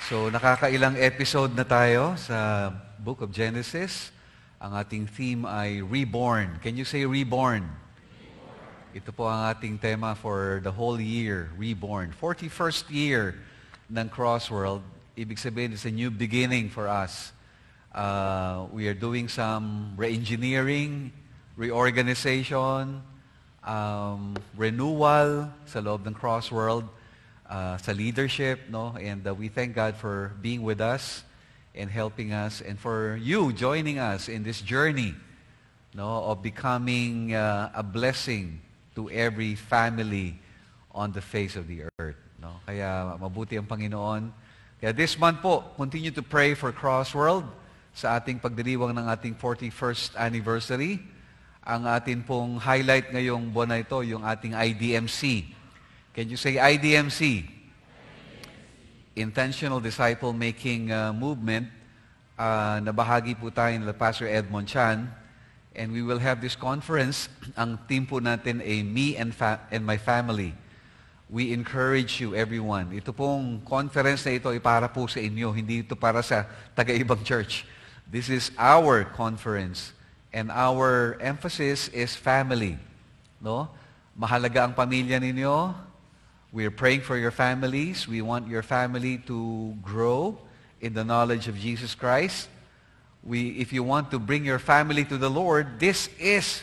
So nakakailang episode na tayo sa Book of Genesis. Ang ating theme ay Reborn. Can you say Reborn? Ito po ang ating tema for the whole year, Reborn. 41st year ng Crossworld. Ibig sabihin, it's a new beginning for us. We are doing some re-engineering, reorganization, renewal sa loob ng Crossworld. Sa leadership, no? And we thank God for being with us and helping us, and for you joining us in this journey, no, of becoming a blessing to every family on the face of the earth, no? Kaya mabuti ang Panginoon. Kaya this month po, continue to pray for Crossworld sa ating pagdiriwang ng ating 41st anniversary. Ang atin pong highlight ngayong buwan na ito, yung ating IDMC. Can you say IDMC? Intentional Disciple Making Movement. Na bahagi po tayo nila Pastor Edmond Chan. And we will have this conference. Ang team po natin ay Me and My Family. We encourage you, everyone. Ito pong conference na ito ay para po sa inyo. Hindi ito para sa taga-ibang church. This is our conference. And our emphasis is family. No? Mahalaga ang pamilya ninyo. We are praying for your families. We want your family to grow in the knowledge of Jesus Christ. If you want to bring your family to the Lord, this is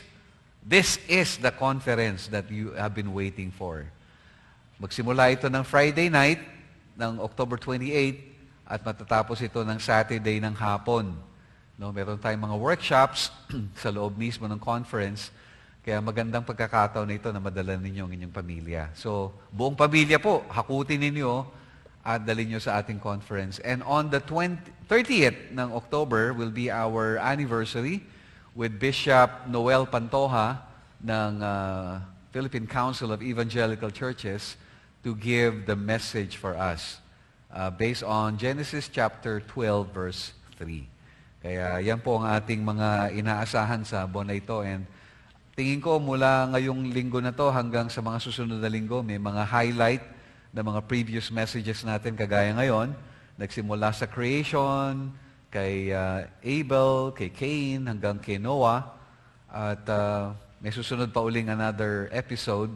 the conference that you have been waiting for. Magsimula ito ng Friday night, ng October 28, at matatapos ito ng Saturday ng hapon. No, meron tayong mga workshops sa loob mismo ng conference. Kaya magandang pagkakataon na ito na madala ninyo ang inyong pamilya. So, buong pamilya po, hakutin ninyo at dalhin nyo sa ating conference. And on the 30th ng October will be our anniversary with Bishop Noel Pantoja ng Philippine Council of Evangelical Churches to give the message for us based on Genesis chapter 12, verse 3. Kaya yan po ang ating mga inaasahan sa buwan na ito. And tingin ko mula ngayong linggo na to hanggang sa mga susunod na linggo, may mga highlight na mga previous messages natin kagaya ngayon. Nagsimula sa creation, kay Abel, kay Cain, hanggang kay Noah. At may susunod pa uling another episode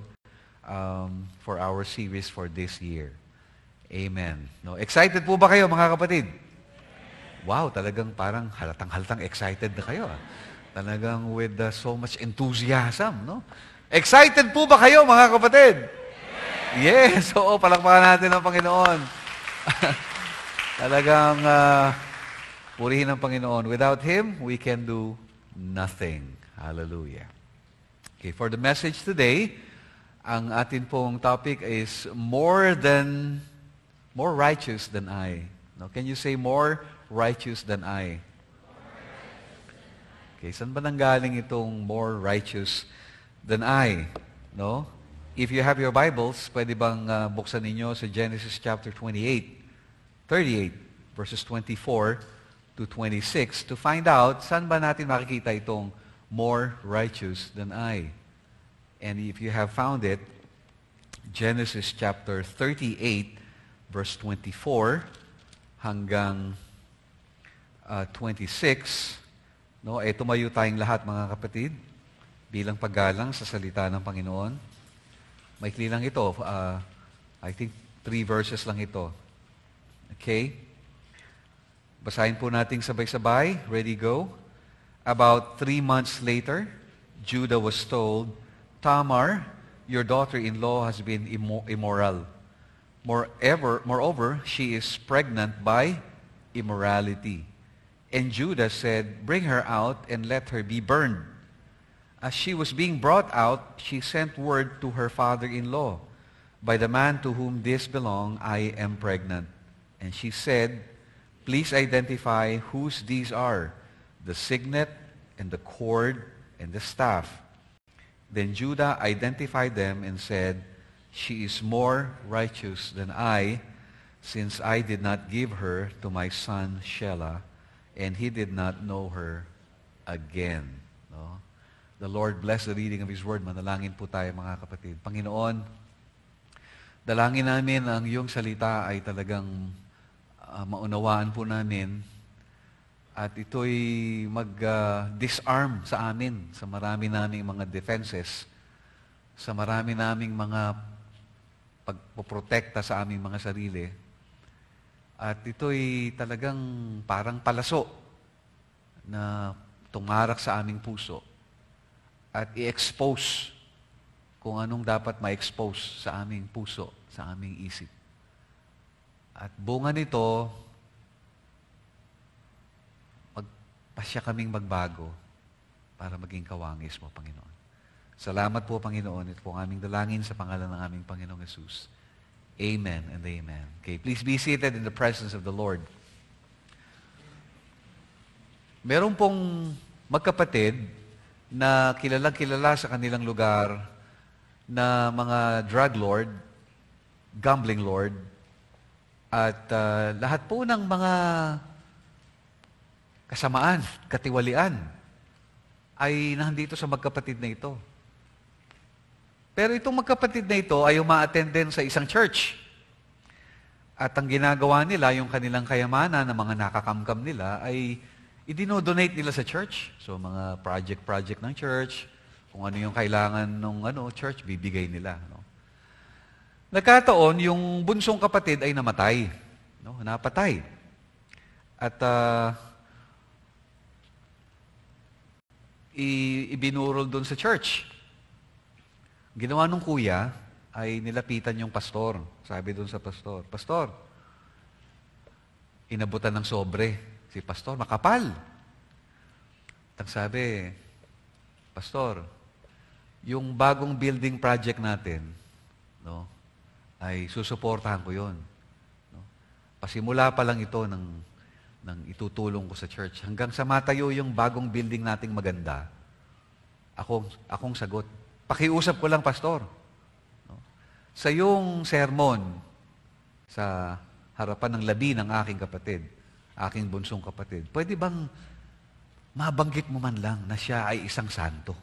for our series for this year. Amen. No, excited po ba kayo mga kapatid? Wow, talagang parang halatang-halatang excited na kayo. Talagang with so much enthusiasm, no? Excited po ba kayo, mga kapatid? Yes! Oo, palakpakan natin ang Panginoon. Talagang purihin ang Panginoon. Without Him, we can do nothing. Hallelujah. Okay, for the message today, ang atin pong topic is more righteous than I. No? Can you say more righteous than I? Okay, saan ba nanggaling itong more righteous than I? No? If you have your Bibles, pwede bang buksan ninyo sa Genesis chapter 38, verses 24 to 26 to find out saan ba natin makikita itong more righteous than I. And if you have found it, Genesis chapter 38, verse 24 hanggang 26. No, tumayo tayong lahat mga kapatid bilang paggalang sa salita ng Panginoon. Maikli lang ito. I think 3 verses lang ito. Okay? Basahin po natin sabay-sabay. Ready, go. About 3 months later, Judah was told, Tamar, your daughter-in-law has been immoral. Moreover, she is pregnant by immorality. And Judah said, bring her out and let her be burned. As she was being brought out, she sent word to her father-in-law, by the man to whom this belonged, I am pregnant. And she said, please identify whose these are, the signet and the cord and the staff. Then Judah identified them and said, she is more righteous than I, since I did not give her to my son Shelah, and he did not know her again. No? The Lord bless the reading of His Word. Manalangin po tayo mga kapatid. Panginoon, dalangin namin ang iyong salita ay talagang maunawaan po namin at ito'y mag-disarm sa amin sa marami naming mga defenses, sa marami naming mga pagpoprotekta sa aming mga sarili. At ito'y talagang parang palaso na tumarak sa aming puso at i-expose kung anong dapat ma-expose sa aming puso, sa aming isip. At bunga nito, magpasya kaming magbago para maging kawangis mo, Panginoon. Salamat po, Panginoon. Ito po ang aming dalangin sa pangalan ng aming Panginoong Yesus. Amen and amen. Okay, please be seated in the presence of the Lord. Meron pong magkapatid na kilalang-kilala sa kanilang lugar na mga drug lord, gambling lord, at lahat po ng mga kasamaan, katiwalian, ay nandito sa magkapatid na ito. Pero itong magkapatid na ito ay uma-attend din sa isang church. At ang ginagawa nila, yung kanilang kayamanan na mga nakakamkam nila, ay idinodonate nila sa church. So mga project ng church, kung ano yung kailangan ng church, bibigay nila. No? Nagkataon, yung bunsong kapatid ay namatay. No? Napatay. At ibinurol doon sa church. Ginawa nung kuya ay nilapitan yung pastor. Sabi doon sa pastor, Pastor, inabutan ng sobre. Si pastor, makapal. At sabi, Pastor, yung bagong building project natin, no, ay susuportahan ko yon. No? Pasimula pa lang ito ng itutulong ko sa church. Hanggang sa matayo yung bagong building nating maganda, akong sagot. Pakiusap ko lang, Pastor. No? Sa yung sermon, sa harapan ng labi ng aking kapatid, aking bunsong kapatid, pwede bang mabanggit mo man lang na siya ay isang santo?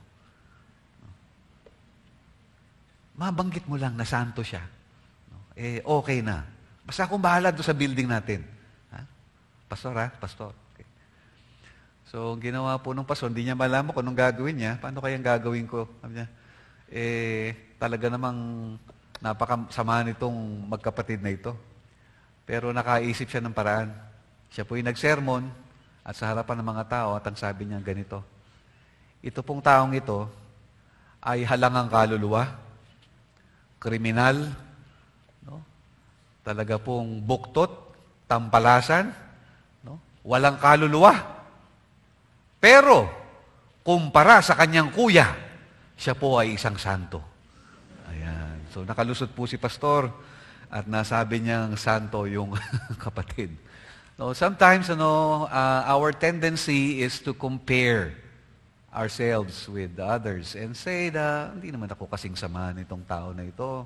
Mabanggit mo lang na santo siya. Okay na. Basta akong bahala doon sa building natin. Ha? Pastor, ha? Pastor. Okay. So, ginawa po ng pastor, hindi niya malaman kung anong gagawin niya. Paano kayang gagawin ko? Sabi niya, talaga namang napakasama nitong magkapatid na ito. Pero nakaisip siya ng paraan. Siya po yung nagsermon at sa harapan ng mga tao at ang sabi niya ganito, ito pong taong ito ay halangang kaluluwa, kriminal, no? Talaga pong buktot, tampalasan, no? Walang kaluluwa. Pero, kumpara sa kanyang kuya, siya po ay isang santo. Ayan. So, nakalusot po si pastor at nasabi niyang santo yung kapatid. No, sometimes, our tendency is to compare ourselves with others and say na, hindi naman ako kasing sama nitong tao na ito.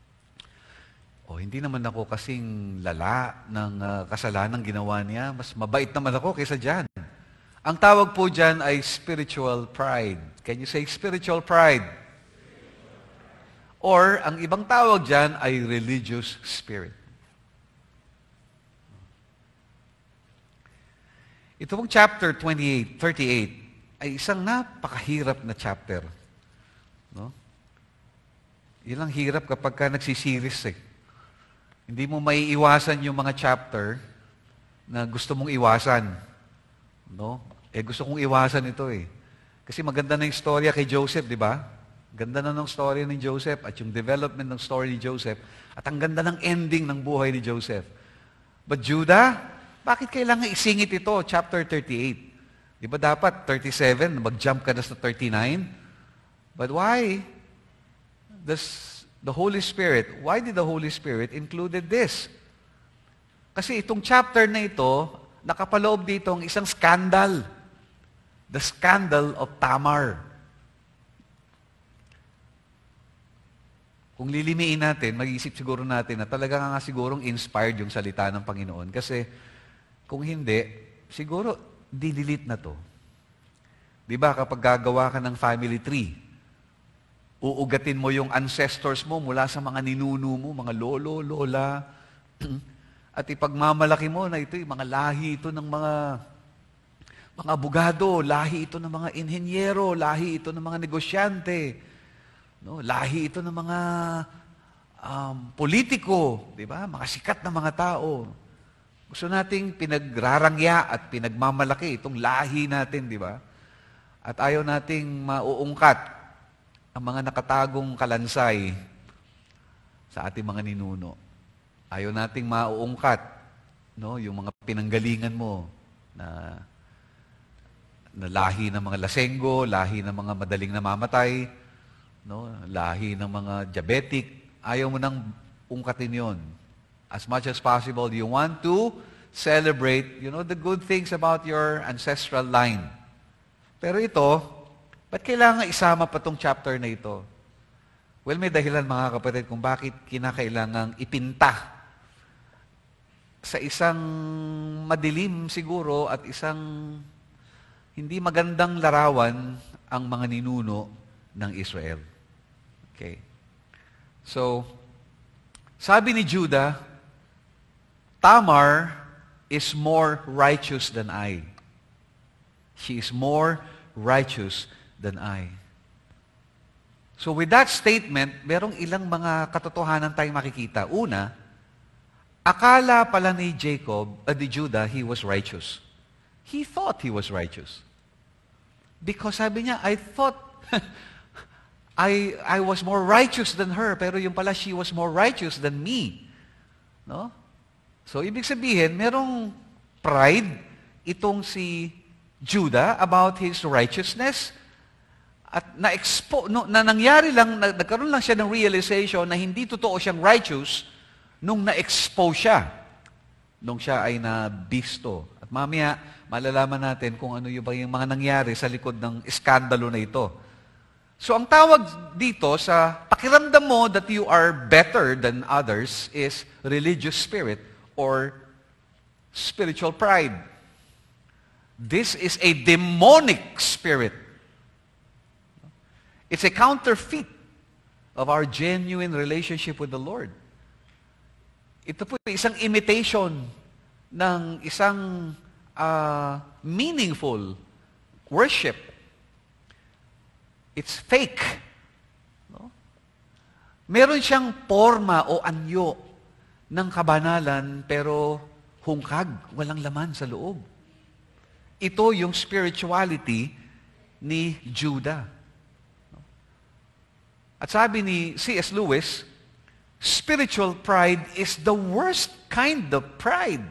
O hindi naman ako kasing lala ng kasalanan ginawa niya. Mas mabait naman ako kaysa dyan. Ang tawag po dyan ay spiritual pride. Can you say spiritual pride? Or, ang ibang tawag dyan ay religious spirit. Ito pong chapter 38 ay isang napakahirap na chapter. No? Yan ang hirap kapag ka nagsisiris eh. Hindi mo maiiwasan yung mga chapter na gusto mong iwasan. No? Gusto kong iwasan ito eh. Kasi maganda na yung storya kay Joseph, di ba? Ganda na ng story ni Joseph at yung development ng story ni Joseph at ang ganda ng ending ng buhay ni Joseph. But Judah, bakit kailangan isingit ito, chapter 38? Di ba dapat 37, mag-jump ka na sa 39? But why does the Holy Spirit, why did the Holy Spirit included this? Kasi itong chapter na ito, nakapaloob dito ang isang scandal. The scandal of Tamar. Kung lilimiin natin, mag-iisip siguro natin na talaga nga sigurong inspired yung salita ng Panginoon. Kasi kung hindi, siguro didelete na to. Di ba kapag gagawa ka ng family tree, uugatin mo yung ancestors mo mula sa mga ninuno mo, mga lolo, lola. at ipagmamalaki mo na ito'y mga lahi ito ng mga abogado, lahi ito ng mga inhenyero, lahi ito ng mga negosyante, no? Lahi ito ng mga politiko, di ba? Mga sikat na mga tao. Gusto nating pinagrarangya at pinagmamalaki itong lahi natin, di ba? At ayaw nating mauungkat ang mga nakatagong kalansay sa ating mga ninuno. Ayaw nating mauungkat, no, yung mga pinanggalingan mo na lahi ng mga lasenggo, lahi ng mga madaling namamatay, no, lahi ng mga diabetic. Ayaw mo nang ungkatin yon. As much as possible, you want to celebrate, the good things about your ancestral line. Pero ito, ba't kailangan isama pa tong chapter na ito? Well, may dahilan mga kapatid kung bakit kinakailangang ipinta sa isang madilim siguro at isang hindi magandang larawan ang mga ninuno ng Israel. Okay. So, sabi ni Judah, Tamar is more righteous than I. She is more righteous than I. So with that statement, merong ilang mga katotohanan tayong makikita. Una, akala pala ni Judah, he was righteous. He thought he was righteous. Because sabi niya, I thought I was more righteous than her, pero yung pala she was more righteous than me. No? So, ibig sabihin, merong pride itong si Judah about his righteousness. At na nangyari lang, nagkaroon lang siya ng realization na hindi totoo siyang righteous nung na-expose siya. Nung siya ay nabisto. At mamaya, malalaman natin kung ano yung mga nangyari sa likod ng iskandalo na ito. So, ang tawag dito sa pakiramdam mo that you are better than others is religious spirit or spiritual pride. This is a demonic spirit. It's a counterfeit of our genuine relationship with the Lord. Ito po isang imitation ng isang meaningful worship. It's fake. No? Meron siyang forma o anyo ng kabanalan, pero hungkag, walang laman sa loob. Ito yung spirituality ni Judah. At sabi ni C.S. Lewis, spiritual pride is the worst kind of pride.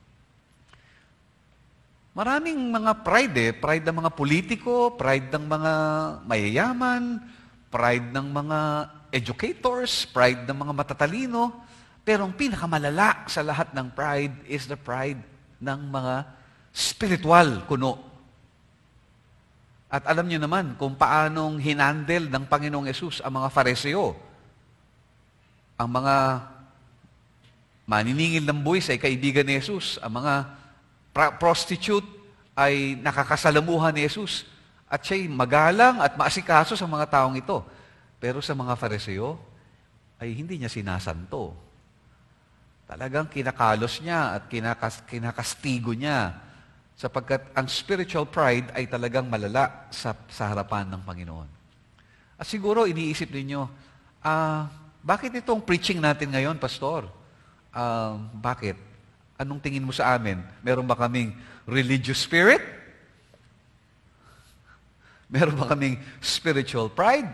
Maraming mga pride pride ng mga politiko, pride ng mga mayayaman, pride ng mga educators, pride ng mga matatalino, pero ang pinakamalala sa lahat ng pride is the pride ng mga spiritual kuno. At alam niyo naman kung paanong hinandle ng Panginoong Yesus ang mga Fariseo. Ang mga maniningil ng buwis ay kaibigan ni Yesus. Ang mga prostitute ay nakakasalamuhan ni Yesus. At siya'y magalang at maasikaso sa mga taong ito. Pero sa mga Fariseo, ay hindi niya sinasanto. Talagang kinakalos niya at kinakastigo niya sapagkat ang spiritual pride ay talagang malala sa harapan ng Panginoon. At siguro iniisip ninyo, bakit itong preaching natin ngayon, Pastor? Bakit? Anong tingin mo sa amin? Meron ba kaming religious spirit? Meron ba kaming spiritual pride?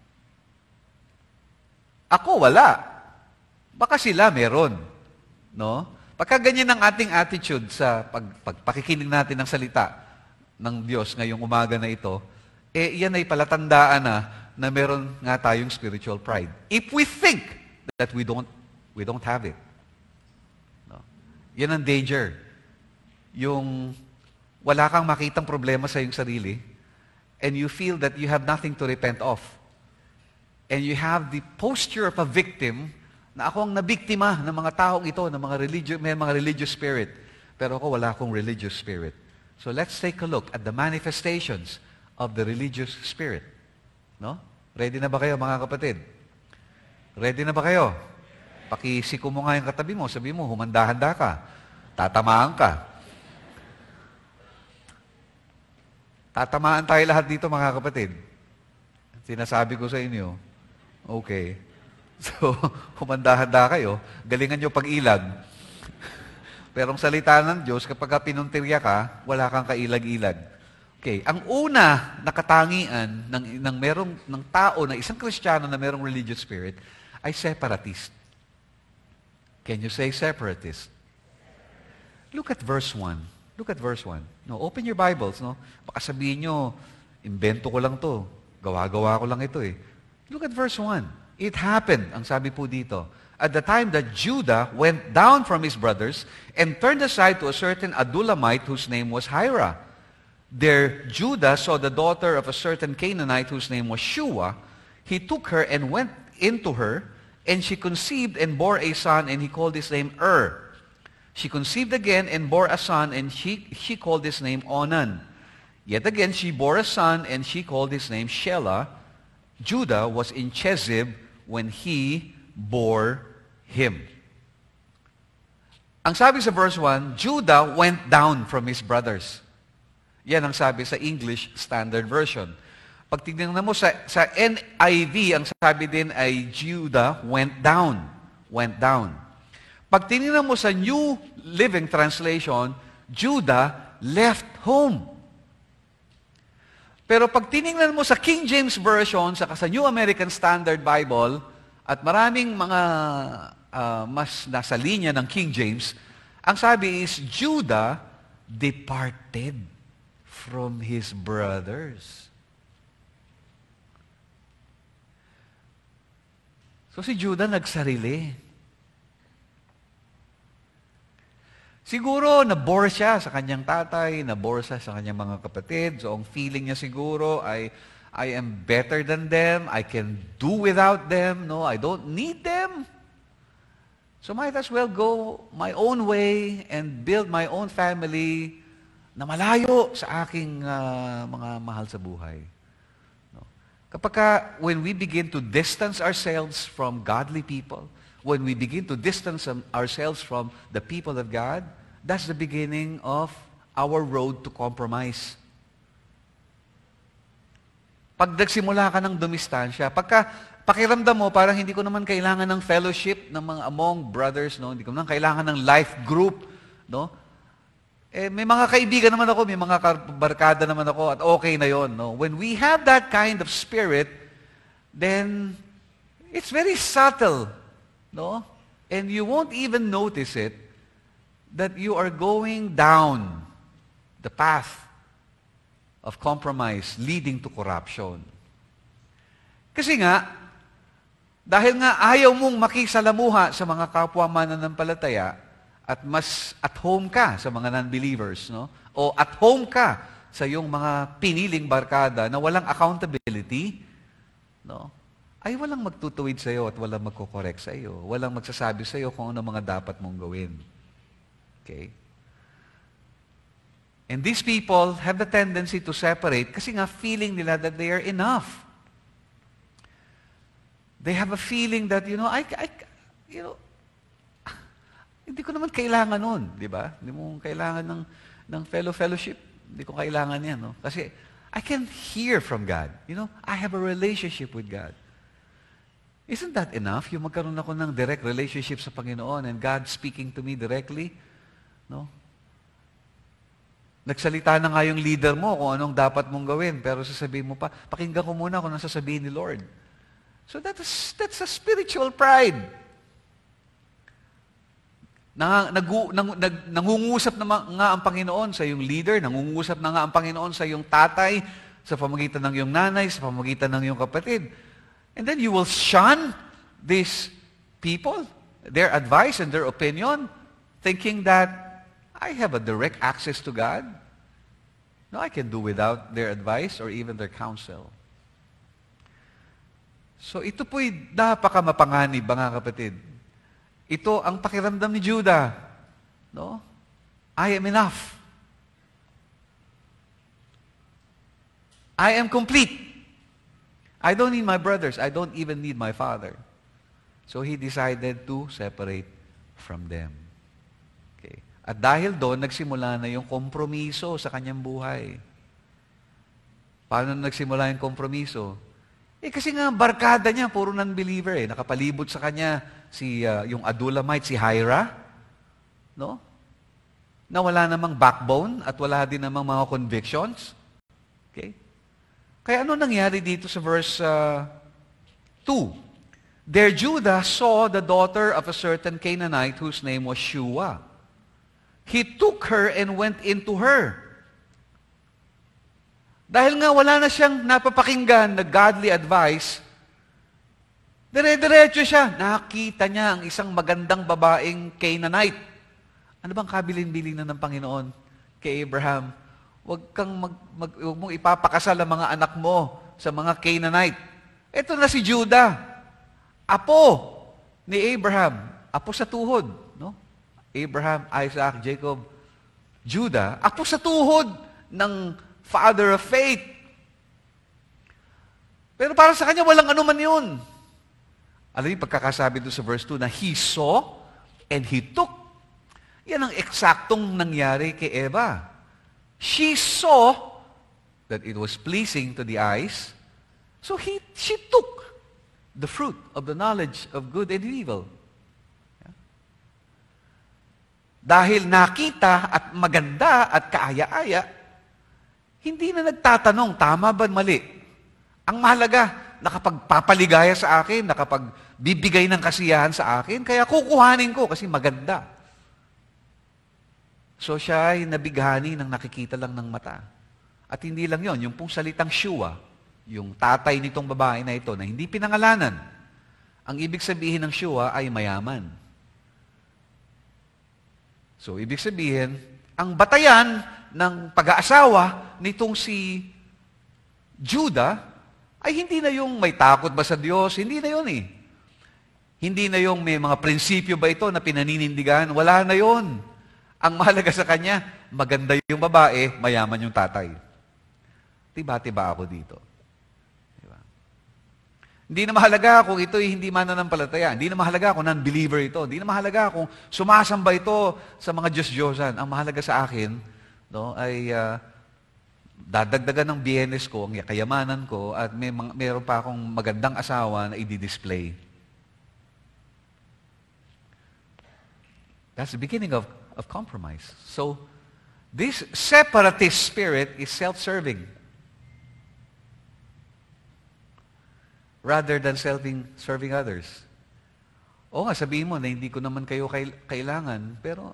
Ako, wala. Baka sila meron. No? Pagka ganyan ang ating attitude sa pagpakikinig natin ng salita ng Diyos ngayong umaga na ito, yan ay palatandaan na meron nga tayong spiritual pride. If we think that we don't have it. No? Yan ang danger. Yung wala kang makitang problema sa iyong sarili and you feel that you have nothing to repent of. And you have the posture of a victim na ako ang nabiktima ng mga taong ito, ng may mga religious spirit. Pero ako wala akong religious spirit. So let's take a look at the manifestations of the religious spirit. No? Ready na ba kayo mga kapatid? Ready na ba kayo? pakisiko mo nga yung katabi mo, sabi mo, humanda-handa ka. Tatamaan ka. Tatamaan tayo lahat dito, mga kapatid. Sinasabi ko sa inyo, okay. So, humanda-handa kayo, galingan nyo pag-ilag. Pero ang salita ng Diyos, kapag pinuntirya ka, wala kang kailag-ilag. Okay, ang una na katangian ng tao na isang Kristiyano na merong religious spirit ay separatist. Can you say separatist? Look at verse 1. Look at verse 1. No, open your Bibles, no? Baka sabihin nyo, imbento ko lang to. Gawa-gawa ko lang ito eh. Look at verse 1. It happened, ang sabi po dito, at the time that Judah went down from his brothers and turned aside to a certain Adullamite whose name was Hira. There Judah saw the daughter of a certain Canaanite whose name was Shua. He took her and went into her, and she conceived and bore a son, and he called his name She conceived again and bore a son, and she called his name Onan. Yet again she bore a son, and she called his name Shelah. Judah was in Chezib when he bore him. Ang sabi sa verse 1, Judah went down from his brothers. Yan ang sabi sa English Standard Version. Pag tignan mo sa NIV, ang sabi din ay Judah went down. Went down. Pag tinignan mo sa New Living Translation, Judah left home. Pero pag tinignan mo sa King James Version, saka sa New American Standard Bible, at maraming mga mas nasa linya ng King James, ang sabi is, Judah departed from his brothers. So si Judah nagsarili. Siguro, nabore siya sa kanyang tatay, nabore siya sa kanyang mga kapatid. So, ang feeling niya siguro ay, I am better than them. I can do without them. No, I don't need them. So, might as well go my own way and build my own family na malayo sa aking mga mahal sa buhay. No? When we begin to distance ourselves from godly people, when we begin to distance ourselves from the people of God, that's the beginning of our road to compromise. Pag nagsimula ka ng dumistansya, pakiramdam mo, parang hindi ko naman kailangan ng fellowship ng mga among brothers, no? Hindi ko naman kailangan ng life group, no? May mga kaibigan naman ako, may mga barkada naman ako, at okay na yon, no? When we have that kind of spirit, then it's very subtle, no? And you won't even notice it that you are going down the path of compromise leading to corruption. Kasi nga, dahil nga ayaw mong makisalamuha sa mga kapwa mananampalataya at mas at home ka sa mga non-believers, no? O at home ka sa iyong mga piniling barkada na walang accountability, no? Ay walang magtutuwid sa iyo at walang magko-correct sa iyo. Walang magsasabi sa iyo kung ano mga dapat mong gawin. Okay? And these people have the tendency to separate kasi nga feeling nila that they are enough. They have a feeling that, hindi ko naman kailangan nun, di ba? Hindi mo kailangan ng fellowship. Hindi ko kailangan yan, no? Kasi I can hear from God. I have a relationship with God. Isn't that enough? Yung magkaroon ako ng direct relationship sa Panginoon and God speaking to me directly, no? Nagsalita na nga yung leader mo kung anong dapat mong gawin, pero sasabihin mo pa, pakinggan ko muna kung anong sasabihin ni Lord. So that's a spiritual pride. Nangungusap na nga ang Panginoon sa iyong leader, nangungusap na nga ang Panginoon sa iyong tatay, sa pamagitan ng iyong nanay, sa pamagitan ng iyong kapatid. And then you will shun these people, their advice and their opinion, thinking that I have a direct access to God. No, I can do without their advice or even their counsel. So ito po'y napakamapanganib, mga kapatid. Ito ang pakiramdam ni Judah. No? I am enough. I am complete. I don't need my brothers. I don't even need my father. So he decided to separate from them. Okay. At dahil doon, nagsimula na yung kompromiso sa kanyang buhay. Paano nagsimula yung kompromiso? Kasi nga, barkada niya, puro non-believer eh. Nakapalibot sa kanya yung Adulamite, si Hira, no? Na wala namang backbone at wala din namang mga convictions. Okay? Kaya ano nangyari dito sa verse 2? There Judah saw the daughter of a certain Canaanite whose name was Shua. He took her and went into her. Dahil nga wala na siyang napapakinggan na godly advice, dire-diretso siya. Nakita niya ang isang magandang babaeng Canaanite. Ano bang kabilin-bilinan ng Panginoon kay Abraham? Huwag mong ipapakasal ang mga anak mo sa mga Canaanite. Ito na si Judah, apo ni Abraham, apo sa tuhod. No? Abraham, Isaac, Jacob, Judah, apo sa tuhod ng father of faith. Pero para sa kanya, walang anuman yun. Alam niyo, pagkakasabi doon sa verse 2 na he saw and he took. Yan ang eksaktong nangyari kay Eva. She saw that it was pleasing to the eyes, so she took the fruit of the knowledge of good and evil. Dahil nakita at maganda at kaaya-aya, hindi na nagtatanong, tama ba mali? Ang mahalaga, nakapagpapaligaya sa akin, nakapagbibigay ng kasiyahan sa akin, kaya kukuhanin ko kasi maganda. So siya ay nabighani ng nakikita lang ng mata. At hindi lang yon, yung pong salitang Shua, yung tatay nitong babae na ito na hindi pinangalanan, ang ibig sabihin ng Shua ay mayaman. So ibig sabihin, ang batayan ng pag-aasawa nitong si Judah ay hindi na yung may takot ba sa Diyos, hindi na yun eh. Hindi na yung may mga prinsipyo ba ito na pinaninindigan, wala na yun. Ang mahalaga sa kanya, maganda yung babae, mayaman yung tatay. Tiba-tiba ako dito. Diba? Hindi na mahalaga kung ito'y hindi mananampalataya. Hindi na mahalaga kung non-believer ito. Hindi na mahalaga kung sumasamba ito sa mga Diyos-Diyosan. Ang mahalaga sa akin, no, ay dadagdagan ng bienes ko, ang kayamanan ko, at mayroon pa akong magandang asawa na i-display. That's the beginning of compromise. So, this separatist spirit is self-serving rather than serving others. O nga, sabihin mo na hindi ko naman kayo kailangan, pero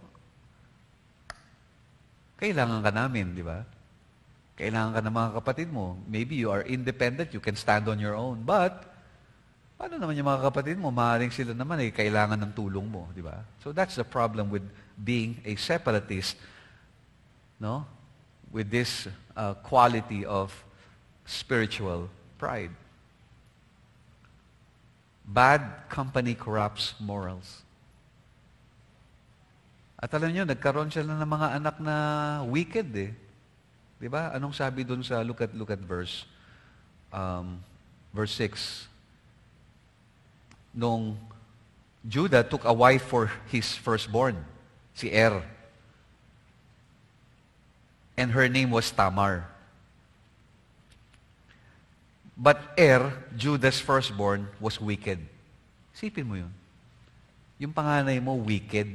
kailangan ka namin, di ba? Kailangan ka ng mga kapatid mo. Maybe you are independent, you can stand on your own. But, paano naman yung mga kapatid mo? Maaaring sila naman ay kailangan ng tulong mo, di ba? So that's the problem with being a separatist, no? With this quality of spiritual pride. Bad company corrupts morals. At alam niyo, nagkaroon sila ng mga anak na wicked eh. Di ba? Anong sabi doon sa look at verse 6? Nung Judah took a wife for his firstborn, si Er. And her name was Tamar. But Judah's firstborn, was wicked. Isipin mo yun. Yung panganay mo, wicked.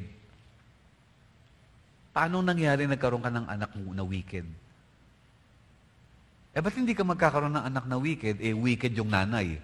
Paano nangyari nagkaroon ka ng anak na wicked? Ba't hindi ka magkakaroon ng anak na wicked? Wicked yung nanay.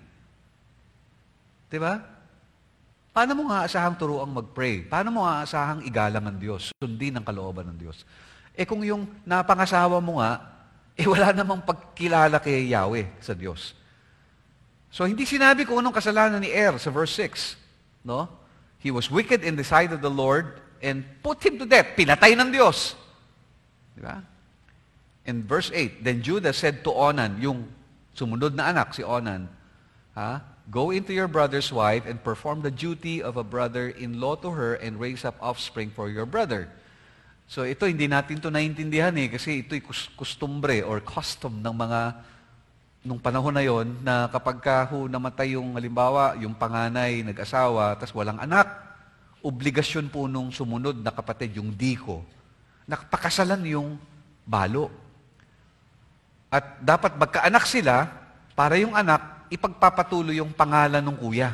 Diba? Paano mo nga aasahang turuang mag-pray? Paano mo nga aasahang igalang ang Diyos? Sundin ang kalooban ng Diyos. Kung yung napangasawa mo nga, wala namang pagkilala kay Yahweh sa Diyos. So, hindi sinabi kung anong kasalanan ni sa verse 6. No? He was wicked in the sight of the Lord and put him to death. Pinatay ng Diyos. Diba? In verse 8, then Judah said to Onan, yung sumunod na anak, si Onan, go into your brother's wife and perform the duty of a brother-in-law to her and raise up offspring for your brother. So ito, hindi natin ito naintindihan kasi ito'y kustumbre or custom ng mga nung panahon na yon na kapag namatay yung halimbawa, yung panganay, nag-asawa, tas walang anak, obligasyon po nung sumunod na kapatid, yung diko, nakapakasalan yung balo. At dapat magkaanak sila para yung anak ipagpapatuloy yung pangalan ng kuya.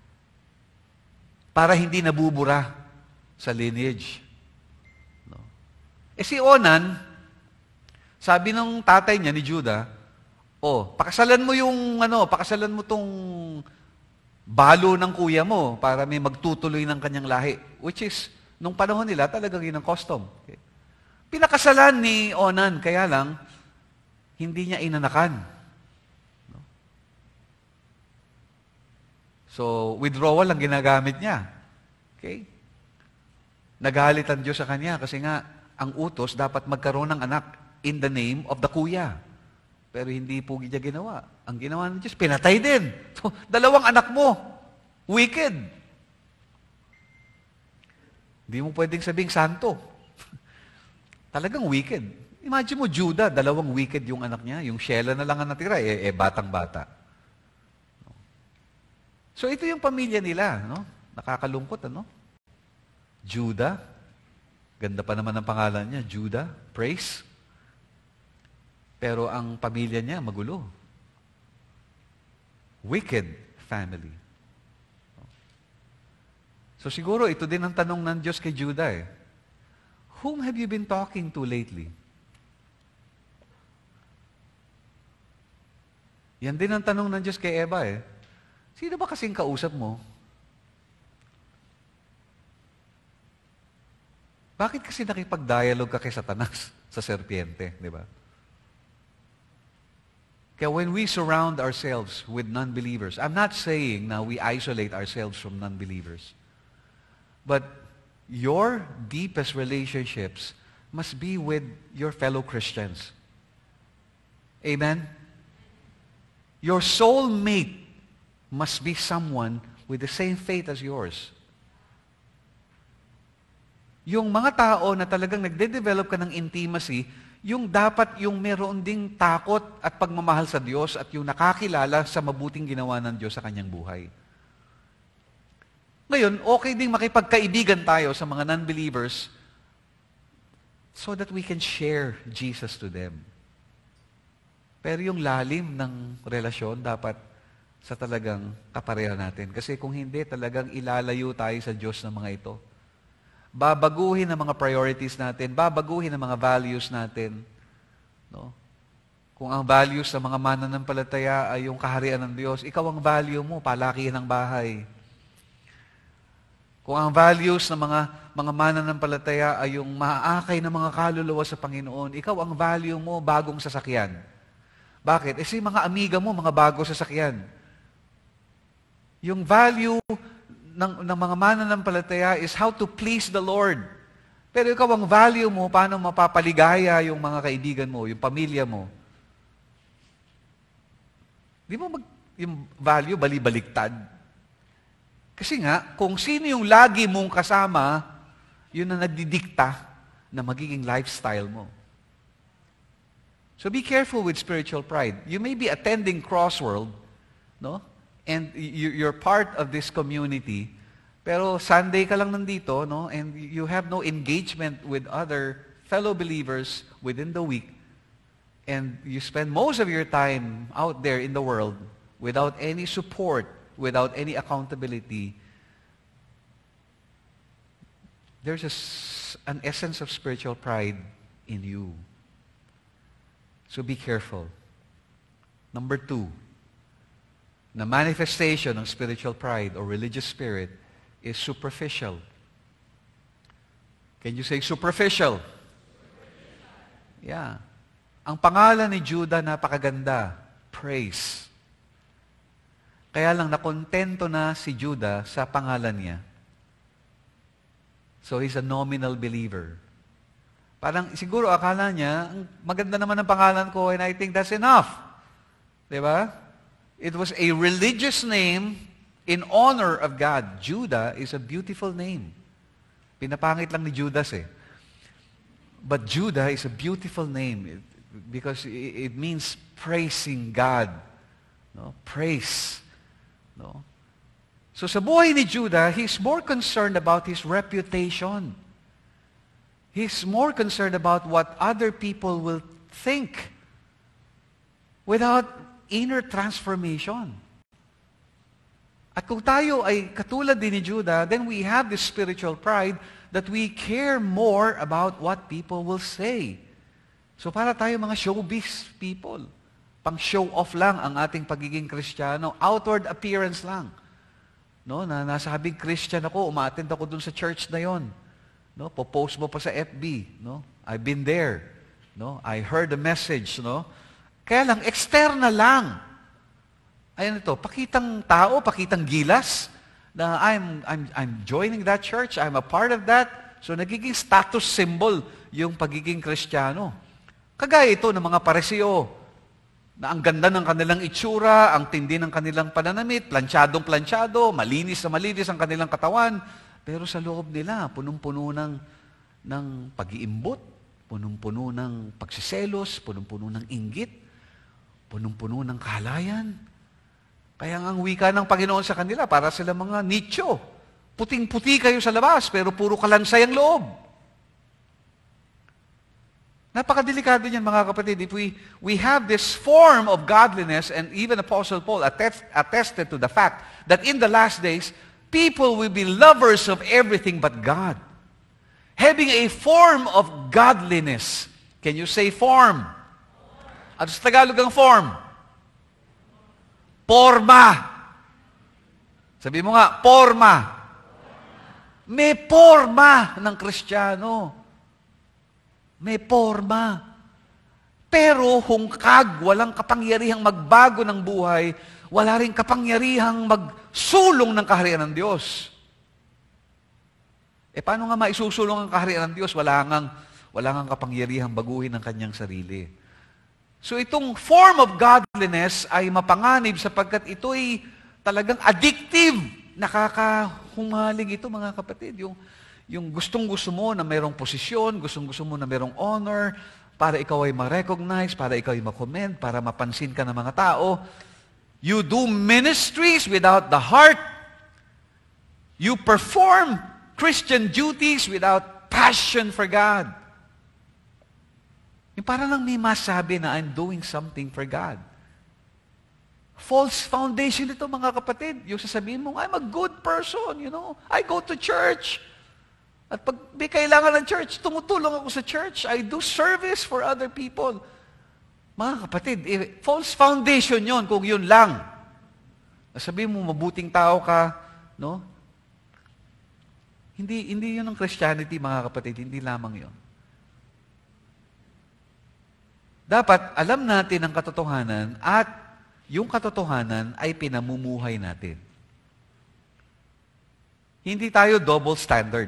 Para hindi nabubura sa lineage. No? Si Onan, sabi ng tatay niya ni Judah, pakasalan mo tong balo ng kuya mo para may magtutuloy ng kanyang lahi. Which is, nung panahon nila, talagang yun ang custom. Okay? Pinakasalan ni Onan, kaya lang, hindi niya inanakan. No? So, withdrawal ang ginagamit niya. Okay? Nagalit ang Diyos sa kanya kasi nga, ang utos dapat magkaroon ng anak in the name of the kuya. Pero hindi po niya ginawa. Ang ginawa ng Diyos, pinatay din. So, 2 anak mo. Wicked. Hindi mo pwedeng sabing santo. Talagang wicked. Imagine mo, Judah, 2 wicked yung anak niya. Yung Shelah na lang ang natira, batang-bata. So, ito yung pamilya nila. No? Nakakalungkot, ano? Judah. Ganda pa naman ang pangalan niya. Judah. Praise. Pero ang pamilya niya, magulo. Wicked family. So siguro, ito din ang tanong ng Diyos kay Judah eh. Whom have you been talking to lately? Yan din ang tanong ng Diyos kay Eva eh. Sino ba kasing kausap mo? Bakit kasi nakipag-dialogue ka kay Satanas sa serpiente, di ba? Kaya when we surround ourselves with non-believers, I'm not saying now we isolate ourselves from non-believers. But your deepest relationships must be with your fellow Christians. Amen? Your soulmate must be someone with the same faith as yours. Yung mga tao na talagang nagde-develop ka ng intimacy, yung dapat yung meron ding takot at pagmamahal sa Diyos at yung nakakilala sa mabuting ginawa ng Diyos sa kanyang buhay. Ngayon, okay ding makipagkaibigan tayo sa mga non-believers so that we can share Jesus to them. Pero yung lalim ng relasyon dapat sa talagang kapareha natin. Kasi kung hindi, talagang ilalayo tayo sa Diyos ng mga ito. Babaguhin ang mga priorities natin, babaguhin ang mga values natin. No? Kung ang values ng mga mananampalataya ay yung kaharian ng Diyos, ikaw ang value mo, palakihan ng bahay. Kung ang values ng mga mananampalataya ay yung maaakay ng mga kaluluwa sa Panginoon, ikaw ang value mo, bagong sasakyan. Bakit? Kasi mga amiga mo, mga bagong sasakyan. Yung value ng mga mananampalataya is how to please the Lord. Pero ikaw ang value mo, paano mapapaligaya yung mga kaibigan mo, yung pamilya mo. Di mo yung value bali-baliktad? Kasi nga, kung sino yung lagi mong kasama, yun ang nagdidikta na magiging lifestyle mo. So be careful with spiritual pride. You may be attending Crossworld, no? And you're part of this community, pero Sunday ka lang nandito, no? And you have no engagement with other fellow believers within the week. And you spend most of your time out there in the world without any support, without any accountability. There's an essence of spiritual pride in you. So be careful. Number 2, the manifestation of spiritual pride or religious spirit is superficial. Can you say superficial? Yeah. Ang pangalan ni Judah napakaganda, praise. Kaya lang nakontento na si Judah sa pangalan niya. So he's a nominal believer. Parang siguro akala niya, maganda naman ang pangalan ko and I think that's enough. Diba? It was a religious name in honor of God. Judah is a beautiful name. Pinapangit lang ni Judas eh. But Judah is a beautiful name. because it means praising God. No? Praise. No? So sa buhay ni Judah, he's more concerned about his reputation. He's more concerned about what other people will think without inner transformation. At kung tayo ay katulad din ni Judah, then we have this spiritual pride that we care more about what people will say. So para tayo mga showbiz people, pang show off lang ang ating pagiging Kristiyano, outward appearance lang. No, na nasabing Christian ako, umaattend ako dun sa church na yon. No, popost mo pa sa FB, no? I've been there. No, I heard the message, no? Kaya lang external lang. Ayan ito, pakitang tao, pakitang gilas na I'm joining that church, I'm a part of that. So nagiging status symbol yung pagiging Kristiyano. Kagaya ito ng mga pareseo na ang ganda ng kanilang itsura, ang tindi ng kanilang pananamit, planchadong-planchado, malinis na malinis ang kanilang katawan, pero sa loob nila, punong-puno ng pag-iimbot, punong-puno ng pagsiselos, punong-puno ng inggit, punong-puno ng kahalayan. Kaya ang wika ng Panginoon sa kanila, para sila mga nicho. Puting-puti kayo sa labas, pero puro kalansay ang loob. Napakadelikado niyan, mga kapatid. If we have this form of godliness, and even Apostle Paul attested to the fact that in the last days, people will be lovers of everything but God. Having a form of godliness. Can you say form? At sa Tagalog ang form? Porma. Sabi mo nga, porma. May porma ng Kristiyano. May porma. Pero hungkag, walang kapangyarihang magbago ng buhay, wala rin kapangyarihang magsulong ng kaharian ng Diyos. Paano nga maisusulong ang kaharian ng Diyos? Wala ngang kapangyarihang baguhin ang kanyang sarili. So itong form of godliness ay mapanganib sapagkat ito ay talagang addictive. Nakakahumaling ito, mga kapatid. Yung gustong-gusto mo na mayroong posisyon, gustong-gusto mo na mayroong honor, para ikaw ay ma-recognize, para ikaw ay ma-commend, para mapansin ka ng mga tao. You do ministries without the heart. You perform Christian duties without passion for God. Yung parang lang may masabi na I'm doing something for God. False foundation ito, mga kapatid. Yung sasabihin mo, I'm a good person, I go to church. At pag may kailangan ng church, tumutulong ako sa church. I do service for other people. Mga kapatid, false foundation yon kung yun lang. Sabihin mo, mabuting tao ka, no? Hindi yun ang Christianity, mga kapatid. Hindi lamang yun. Dapat alam natin ang katotohanan at yung katotohanan ay pinamumuhay natin. Hindi tayo double standard.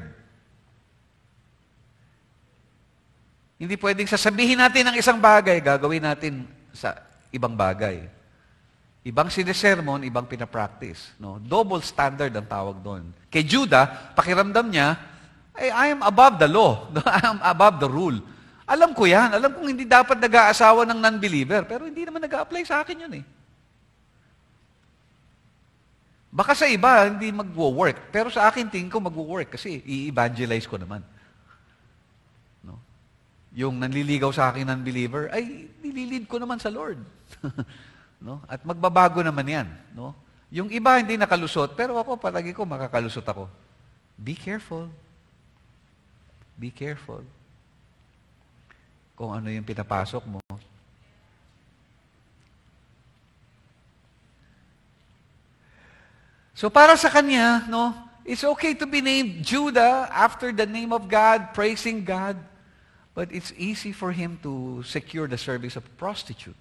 Hindi pwedeng sasabihin natin ang isang bagay, gagawin natin sa ibang bagay. Ibang sinesermon, ibang pinapractice. No? Double standard ang tawag doon. Kay Judah, pakiramdam niya, I am above the law. I am above the rule. Alam ko yan. Alam kong hindi dapat nag-aasawa ng non-believer. Pero hindi naman nag-a-apply sa akin yun eh. Baka sa iba, hindi mag-work. Pero sa akin, tingin ko mag-work kasi i-evangelize ko naman. No? Yung nanliligaw sa akin non-believer, ay nililid ko naman sa Lord. No? At magbabago naman yan. No? Yung iba hindi nakalusot, pero ako palagi ko makakalusot ako. Be careful. Be careful. Kung ano yung pinapasok mo. So para sa kanya, no, it's okay to be named Judah after the name of God, praising God, but it's easy for him to secure the service of a prostitute.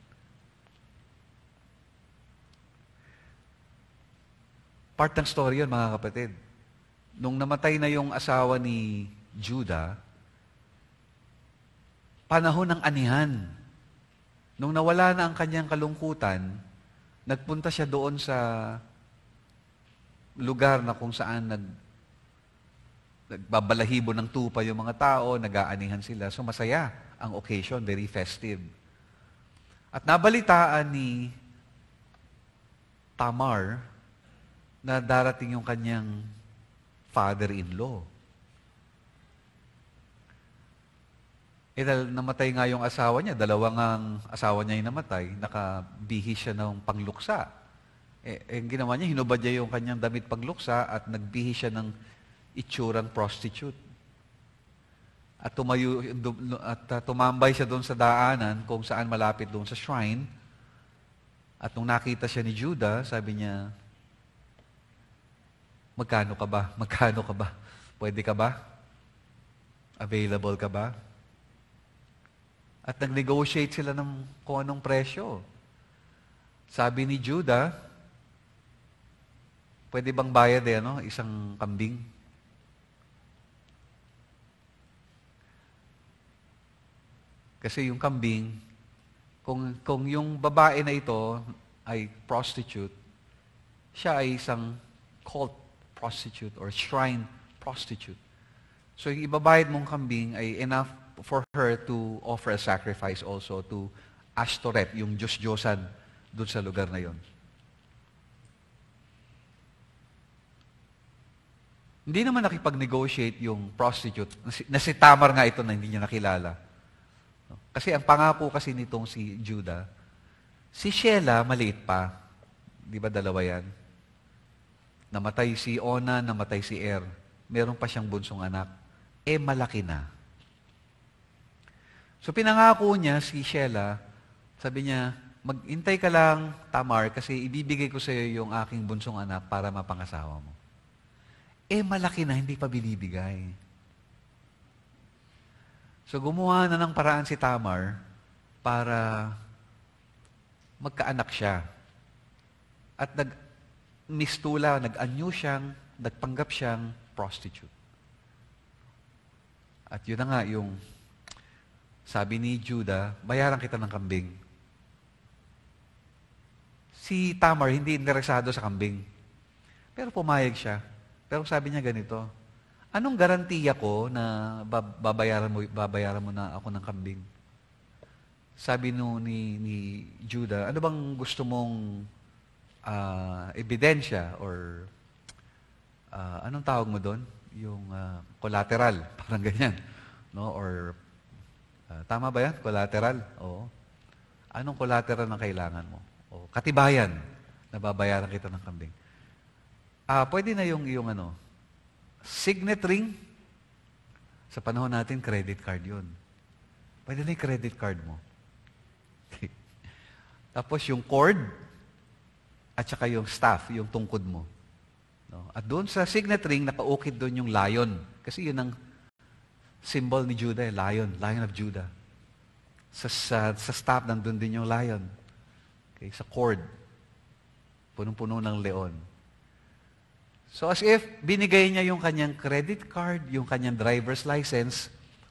Part ng story yun, mga kapatid. Nung namatay na yung asawa ni Judah, panahon ng anihan. Nung nawala na ang kanyang kalungkutan, nagpunta siya doon sa lugar na kung saan nagbabalahibo ng tupa yung mga tao, nag-aanihan sila. So masaya ang occasion, very festive. At nabalitaan ni Tamar na darating yung kanyang father-in-law. Dahil namatay nga yung asawa niya, dalawang ang asawa niya yung namatay, nakabihi siya ng pangluksa. Ang ginawa niya, hinubad niya yung kanyang damit pangluksa at nagbihi siya ng itsurang prostitute. At tumambay siya doon sa daanan kung saan malapit doon sa shrine. At nung nakita siya ni Judah, sabi niya, magkano ka ba? Magkano ka ba? Pwede ka ba? Available ka ba? At nag-negotiate sila ng kung anong presyo. Sabi ni Judah, pwede bang bayad isang kambing? Kasi yung kambing, kung yung babae na ito ay prostitute, siya ay isang cult prostitute or shrine prostitute. So yung ibabayad mong kambing ay enough for her to offer a sacrifice also to Ashtoreth, yung Diyos-Diyosan doon sa lugar na yon. Hindi naman nakipag-negotiate yung prostitute, na si Tamar nga ito na hindi niya nakilala. Kasi ang pangako kasi nitong si Judah, si Shelah maliit pa. Di ba dalawa yan? Namatay si Onan, namatay si Er. Meron pa siyang bunsong anak. Malaki na. So pinangako niya si Shelah, sabi niya, maghintay ka lang, Tamar, kasi ibibigay ko sa iyo yung aking bunsong anak para mapangasawa mo. Malaki na, hindi pa binibigay. So gumawa na ng paraan si Tamar para magkaanak siya. At nagmistula, nag-anyo siyang, nagpanggap siyang prostitute. At yun na nga yung sabi ni Judah, bayaran kita ng kambing. Si Tamar hindi interesado sa kambing. Pero pumayag siya. Pero sabi niya ganito, anong garantiya ko na babayaran mo na ako ng kambing? Sabi ni Judah, ano bang gusto mong ebidensya or anong tawag mo doon? Yung collateral, parang ganyan. No? Or tama ba yan? Collateral? Oo. Anong collateral ang kailangan mo? O, katibayan na babayaran kita ng kambing. Pwede na yung signet ring. Sa panahon natin, credit card yun. Pwede na yung credit card mo. Tapos yung cord, at saka yung staff, yung tungkod mo. No? At doon sa signet ring, nakaukit doon yung lion. Kasi yun ang symbol ni Judah, lion of Judah. Sa staff, nandun din yung lion. Okay? Sa cord, punong-puno ng leon. So as if binigay niya yung kanyang credit card, yung kanyang driver's license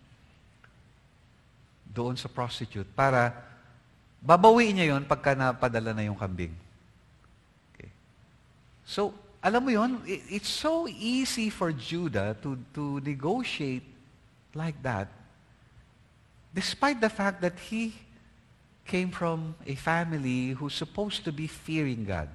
doon sa prostitute para babawiin niya yon pagka napadala na yung kambing. Okay. So, alam mo yon, it's so easy for Judah to negotiate like that despite the fact that he came from a family who's supposed to be fearing God.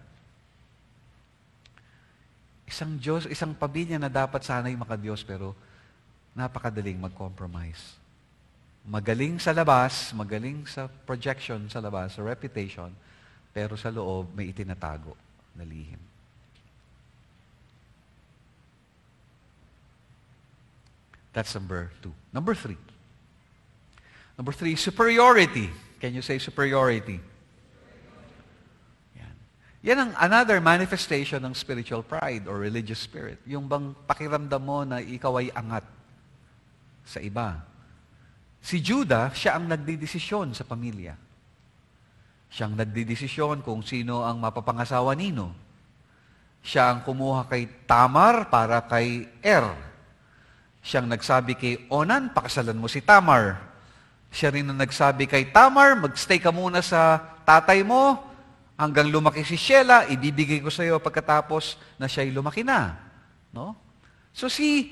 Isang pamilya na dapat sana'y makadiyos pero napakadaling mag-compromise. Magaling sa labas, magaling sa projection sa labas, sa reputation, pero sa loob may itinatago na lihim. That's number 2. Number 3. Number 3, superiority. Can you say superiority? Yan ang another manifestation ng spiritual pride or religious spirit. Yung bang pakiramdam mo na ikaw ay angat sa iba. Si Judah, siya ang nagdidesisyon sa pamilya. Siyang nagdidesisyon kung sino ang mapapangasawa nino. Siya ang kumuha kay Tamar para kay Er. Siyang nagsabi kay Onan, pakasalan mo si Tamar. Siya rin ang nagsabi kay Tamar, magstay ka muna sa tatay mo, hanggang lumaki si Shelah, ibibigay ko sa iyo pagkatapos na siya'y lumaki na. No? So si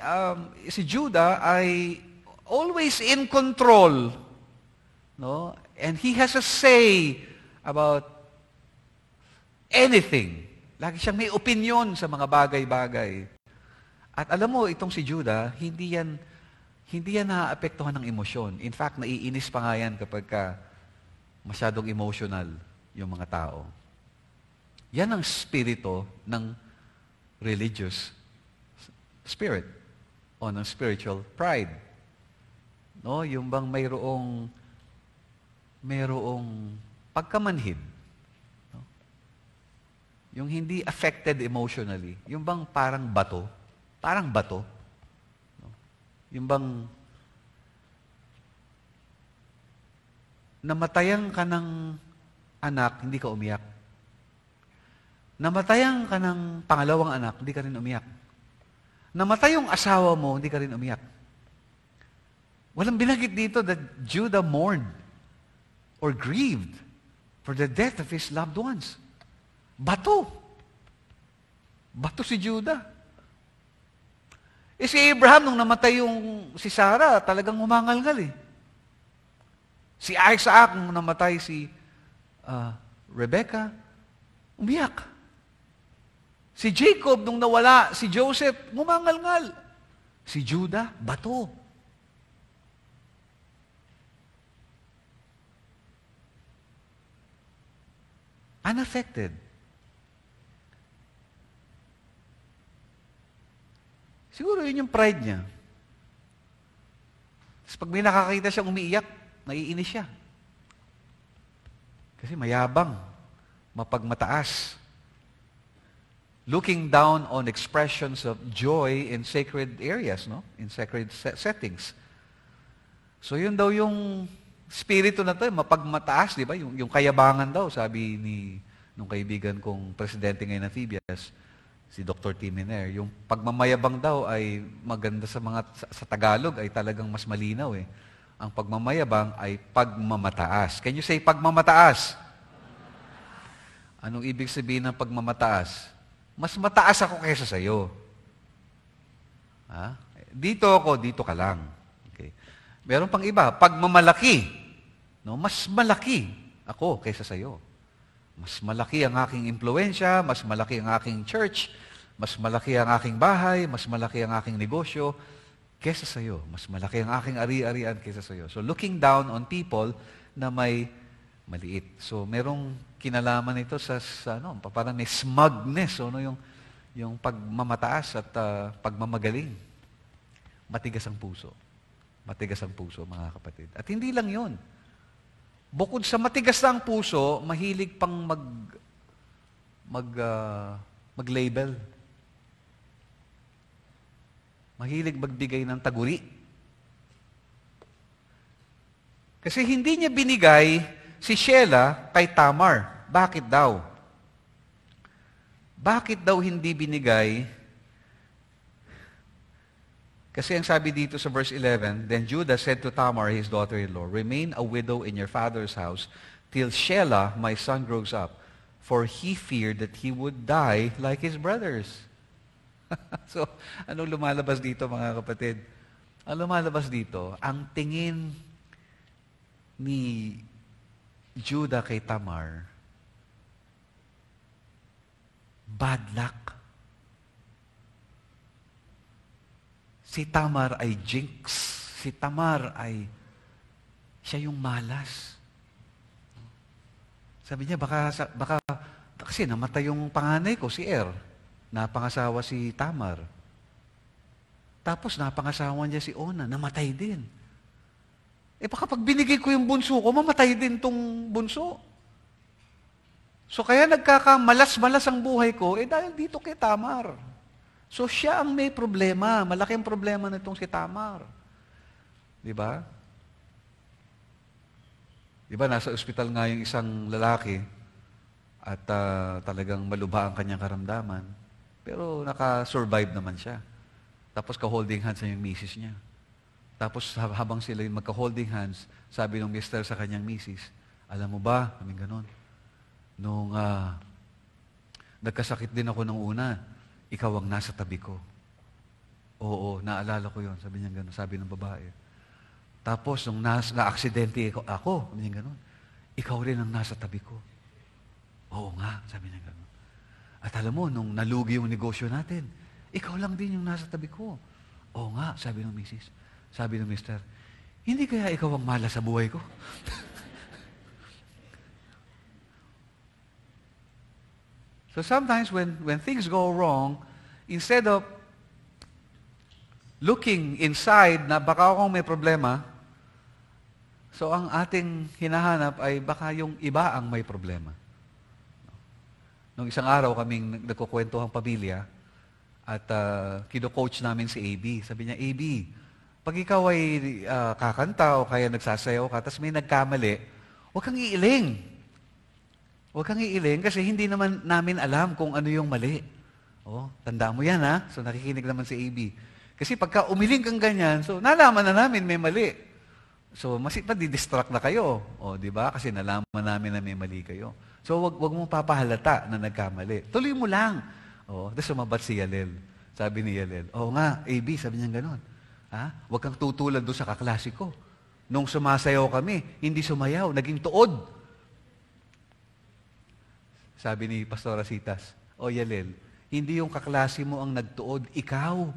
Judah ay always in control. No? And he has a say about anything. Lagi siyang may opinion sa mga bagay-bagay. At alam mo, itong si Judah, hindi yan naaapektuhan ng emosyon. In fact, naiinis pa nga yan kapag masyadong emotional yung mga tao. Yan ang spirito ng religious spirit o ng spiritual pride. No, yung bang mayroong pagkamanhid. No? Yung hindi affected emotionally. Yung bang parang bato. No? Yung bang namatayan ka ng anak, hindi ka umiyak. Namatayan ka ng pangalawang anak, hindi ka rin umiyak. Namatay yung asawa mo, hindi ka rin umiyak. Walang binanggit dito that Judah mourned or grieved for the death of his loved ones. Bato. Bato si Judah. Si Abraham, nung namatay si Sarah, talagang humangalngal eh. Si Isaac, nung namatay si Rebecca, umiyak. Si Jacob, nung nawala si Joseph, humangalngal. Si Judah, bato. Unaffected. Siguro yun yung pride niya. Tapos pag may nakakita siyang umiiyak, naiinis siya. Kasi mayabang, mapagmataas. Looking down on expressions of joy in sacred areas, no? In sacred settings. So yun daw yung spirito na to, mapagmataas, di ba? Yung kayabangan daw, sabi nung kaibigan kong presidente ngayon ng Phoebias, si Dr. Timiner, yung pagmamayabang daw ay maganda sa Tagalog ay talagang mas malinaw eh. Ang pagmamayabang ay pagmamataas. Can you say pagmamataas? Anong ibig sabihin ng pagmamataas? Mas mataas ako kaysa sa'yo. Ha? Dito ako, dito ka lang. Okay. Meron pang iba, pagmamalaki. No, mas malaki ako kaysa sa iyo. Mas malaki ang aking impluwensya, mas malaki ang aking church, mas malaki ang aking bahay, mas malaki ang aking negosyo kaysa sa iyo. Mas malaki ang aking ari-arian kaysa sa iyo. So looking down on people na may maliit. So merong kinalaman ito sa parang may smugness, no, yung pagmamataas at pagmamagaling. Matigas ang puso. Matigas ang puso, mga kapatid. At hindi lang 'yon. Bukod sa matigas na ang puso, mahilig pang mag-label. Mahilig magbigay ng taguri. Kasi hindi niya binigay si Shelah kay Tamar. Bakit daw? Bakit daw hindi binigay? Kasi ang sabi dito sa verse 11, Then Judah said to Tamar, his daughter-in-law, Remain a widow in your father's house till Shelah, my son, grows up. For he feared that he would die like his brothers. So, anong lumalabas dito, mga kapatid? Ang lumalabas dito, ang tingin ni Judah kay Tamar, bad luck. Si Tamar ay jinx. Si Tamar ay siya yung malas. Sabi niya, baka kasi namatay yung panganay ko, si Napangasawa si Tamar. Tapos napangasawa niya si Ona, namatay din. Baka pag binigay ko yung bunso ko, mamatay din tong bunso. So kaya nagkakamalas-malas ang buhay ko, dahil dito kay Tamar. So siya ang may problema. Malaking problema nitong si Tamar. Di ba? Di ba, nasa ospital nga yung isang lalaki at talagang malubha ang kanyang karamdaman. Pero naka-survive naman siya. Tapos ka-holding hands na yung misis niya. Tapos habang sila yung magka-holding hands, sabi ng mister sa kanyang misis, alam mo ba, kaming ganon, nung nagkasakit din ako nung una, ikaw ang nasa tabi ko. Oo, naalala ko yon. Sabi niya gano'n, sabi ng babae. Tapos, nung na-aksidente ako, sabi niya gano'n, ikaw rin ang nasa tabi ko. Oo nga, sabi niya gano'n. At alam mo, nung nalugi yung negosyo natin, ikaw lang din yung nasa tabi ko. Oo nga, sabi ng misis. Sabi ng mister, hindi kaya ikaw ang malas sa buhay ko? So sometimes when things go wrong, instead of looking inside na baka akong may problema, so ang ating hinahanap ay baka yung iba ang may problema. Nung isang araw kaming nagkukwentuhang pamilya at kino-coach namin si AB. Sabi niya, AB, pag ikaw ay kakanta o kaya nagsasayaw ka, tapos may nagkamali, huwag kang iiling. Huwag kang iiling kasi hindi naman namin alam kung ano yung mali. Oh, tandaan mo yan ha. So nakikinig naman si AB. Kasi pagka umiling kang ganyan, so nalaman na namin may mali. So madidistract na kayo. O, di ba? Kasi nalaman namin na may mali kayo. So wag mong papahalata na nagkamali. Tuloy mo lang. O, tapos sumabat si Yalel. Sabi ni Yalel, oo nga, AB, sabi niya gano'n. Ha? Huwag kang tutulad doon sa kaklase ko. Nung sumasayaw kami, hindi sumayaw, naging tuod. Sabi ni Pastor Asitas, o Yalel, hindi yung kaklase mo ang nagtuod, ikaw.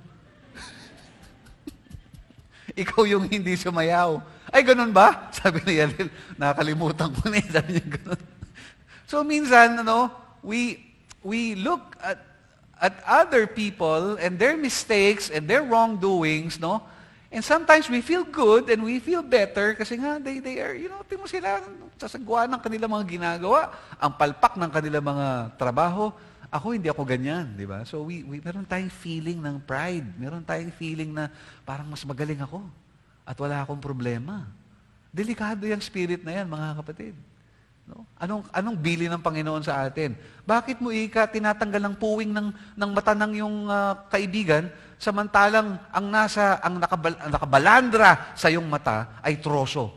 Ikaw yung hindi sumayaw. Ay, ganun ba? Sabi ni Yalel, nakakalimutan ko na sabi niya ganun. So minsan, we look at other people and their mistakes and their wrongdoings, no? And sometimes we feel good and we feel better kasi nga they are, tingnan mo sila, sasagwa ng kanilang mga ginagawa, ang palpak ng kanilang mga trabaho. Ako, hindi ako ganyan, di ba? So meron tayong feeling ng pride. Meron tayong feeling na parang mas magaling ako at wala akong problema. Delikado yung spirit na yan, mga kapatid. No? Anong bili ng Panginoon sa atin? Bakit mo tinatanggal ng puwing ng mata ng iyong kaibigan, samantalang ang nakabalandra sa iyong mata ay troso?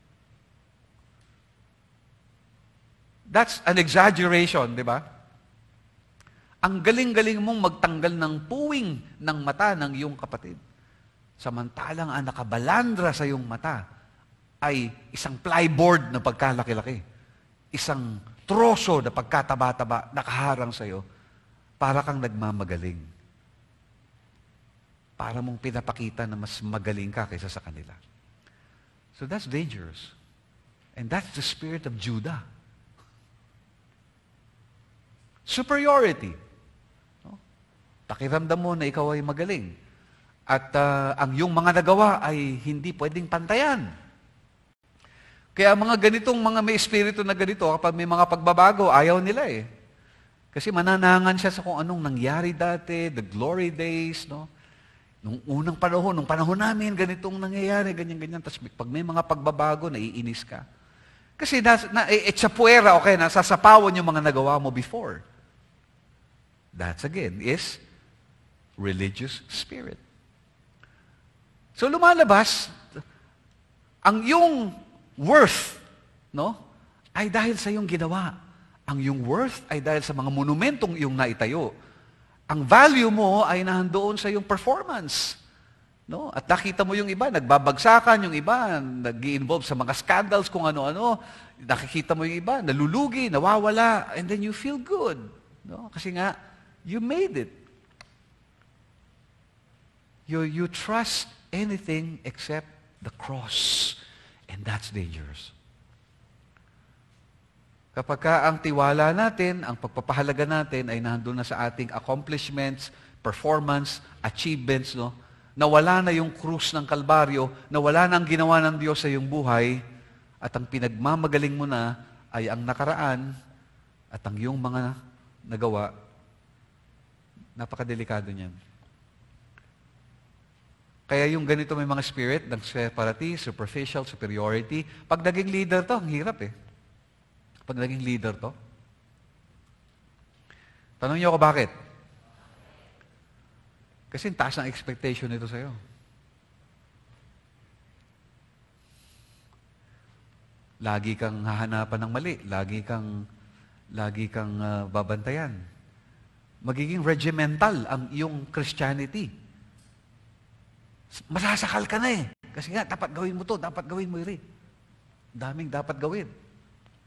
That's an exaggeration, di ba? Ang galing-galing mong magtanggal ng puwing ng mata ng iyong kapatid. Samantalang ang nakabalandra sa iyong mata ay isang plyboard na pagkalaki-laki. Isang troso na pagkataba-taba nakaharang sa iyo para kang nagmamagaling. Para mong pinapakita na mas magaling ka kaysa sa kanila. So that's dangerous. And that's the spirit of Judah. Superiority. No? Pakiramdam mo na ikaw ay magaling. At ang iyong mga nagawa ay hindi pwedeng pantayan. Kaya mga ganitong mga may espiritu na ganito, kapag may mga pagbabago, ayaw nila eh. Kasi mananangan siya sa kung anong nangyari dati, the glory days, no? Nung unang panahon, nung panahon namin, ganitong nangyayari, ganyan-ganyan. Tapos pag may mga pagbabago, naiinis ka. Kasi etsapuera, okay, nasasapawan yung mga nagawa mo before. That again is religious spirit. So lumalabas, ang yung worth, no, ay dahil sa iyong ginawa. Ang yung worth ay dahil sa mga monumentong iyong naitayo. Ang value mo ay nandoon sa iyong performance. No? At nakita mo yung iba, nagbabagsakan, yung iba, nag-i-involve sa mga scandals, kung ano-ano. Nakikita mo yung iba, nalulugi, nawawala, and then you feel good. No? Kasi nga, you made it. You trust anything except the cross. And that's dangerous. Kapag ang tiwala natin, ang pagpapahalaga natin ay nandun na sa ating accomplishments, performance, achievements, no? Nawala na yung krus ng Kalbaryo, nawala na ang ginawa ng Diyos sa iyong buhay, at ang pinagmamagaling mo na ay ang nakaraan at ang iyong mga nagawa, napakadelikado niyan. Kaya yung ganito may mga spirit ng separati, superficial, superiority. Pag naging leader to, ang hirap eh. Pag naging leader to. Tanong niyo ako bakit? Kasi taas ng expectation nito sa'yo. Lagi kang hahanapan ng mali. Lagi kang babantayan. Magiging regimental ang iyong Christianity. Masasakal ka na eh. Kasi nga, dapat gawin mo to, dapat gawin mo rin. Daming dapat gawin.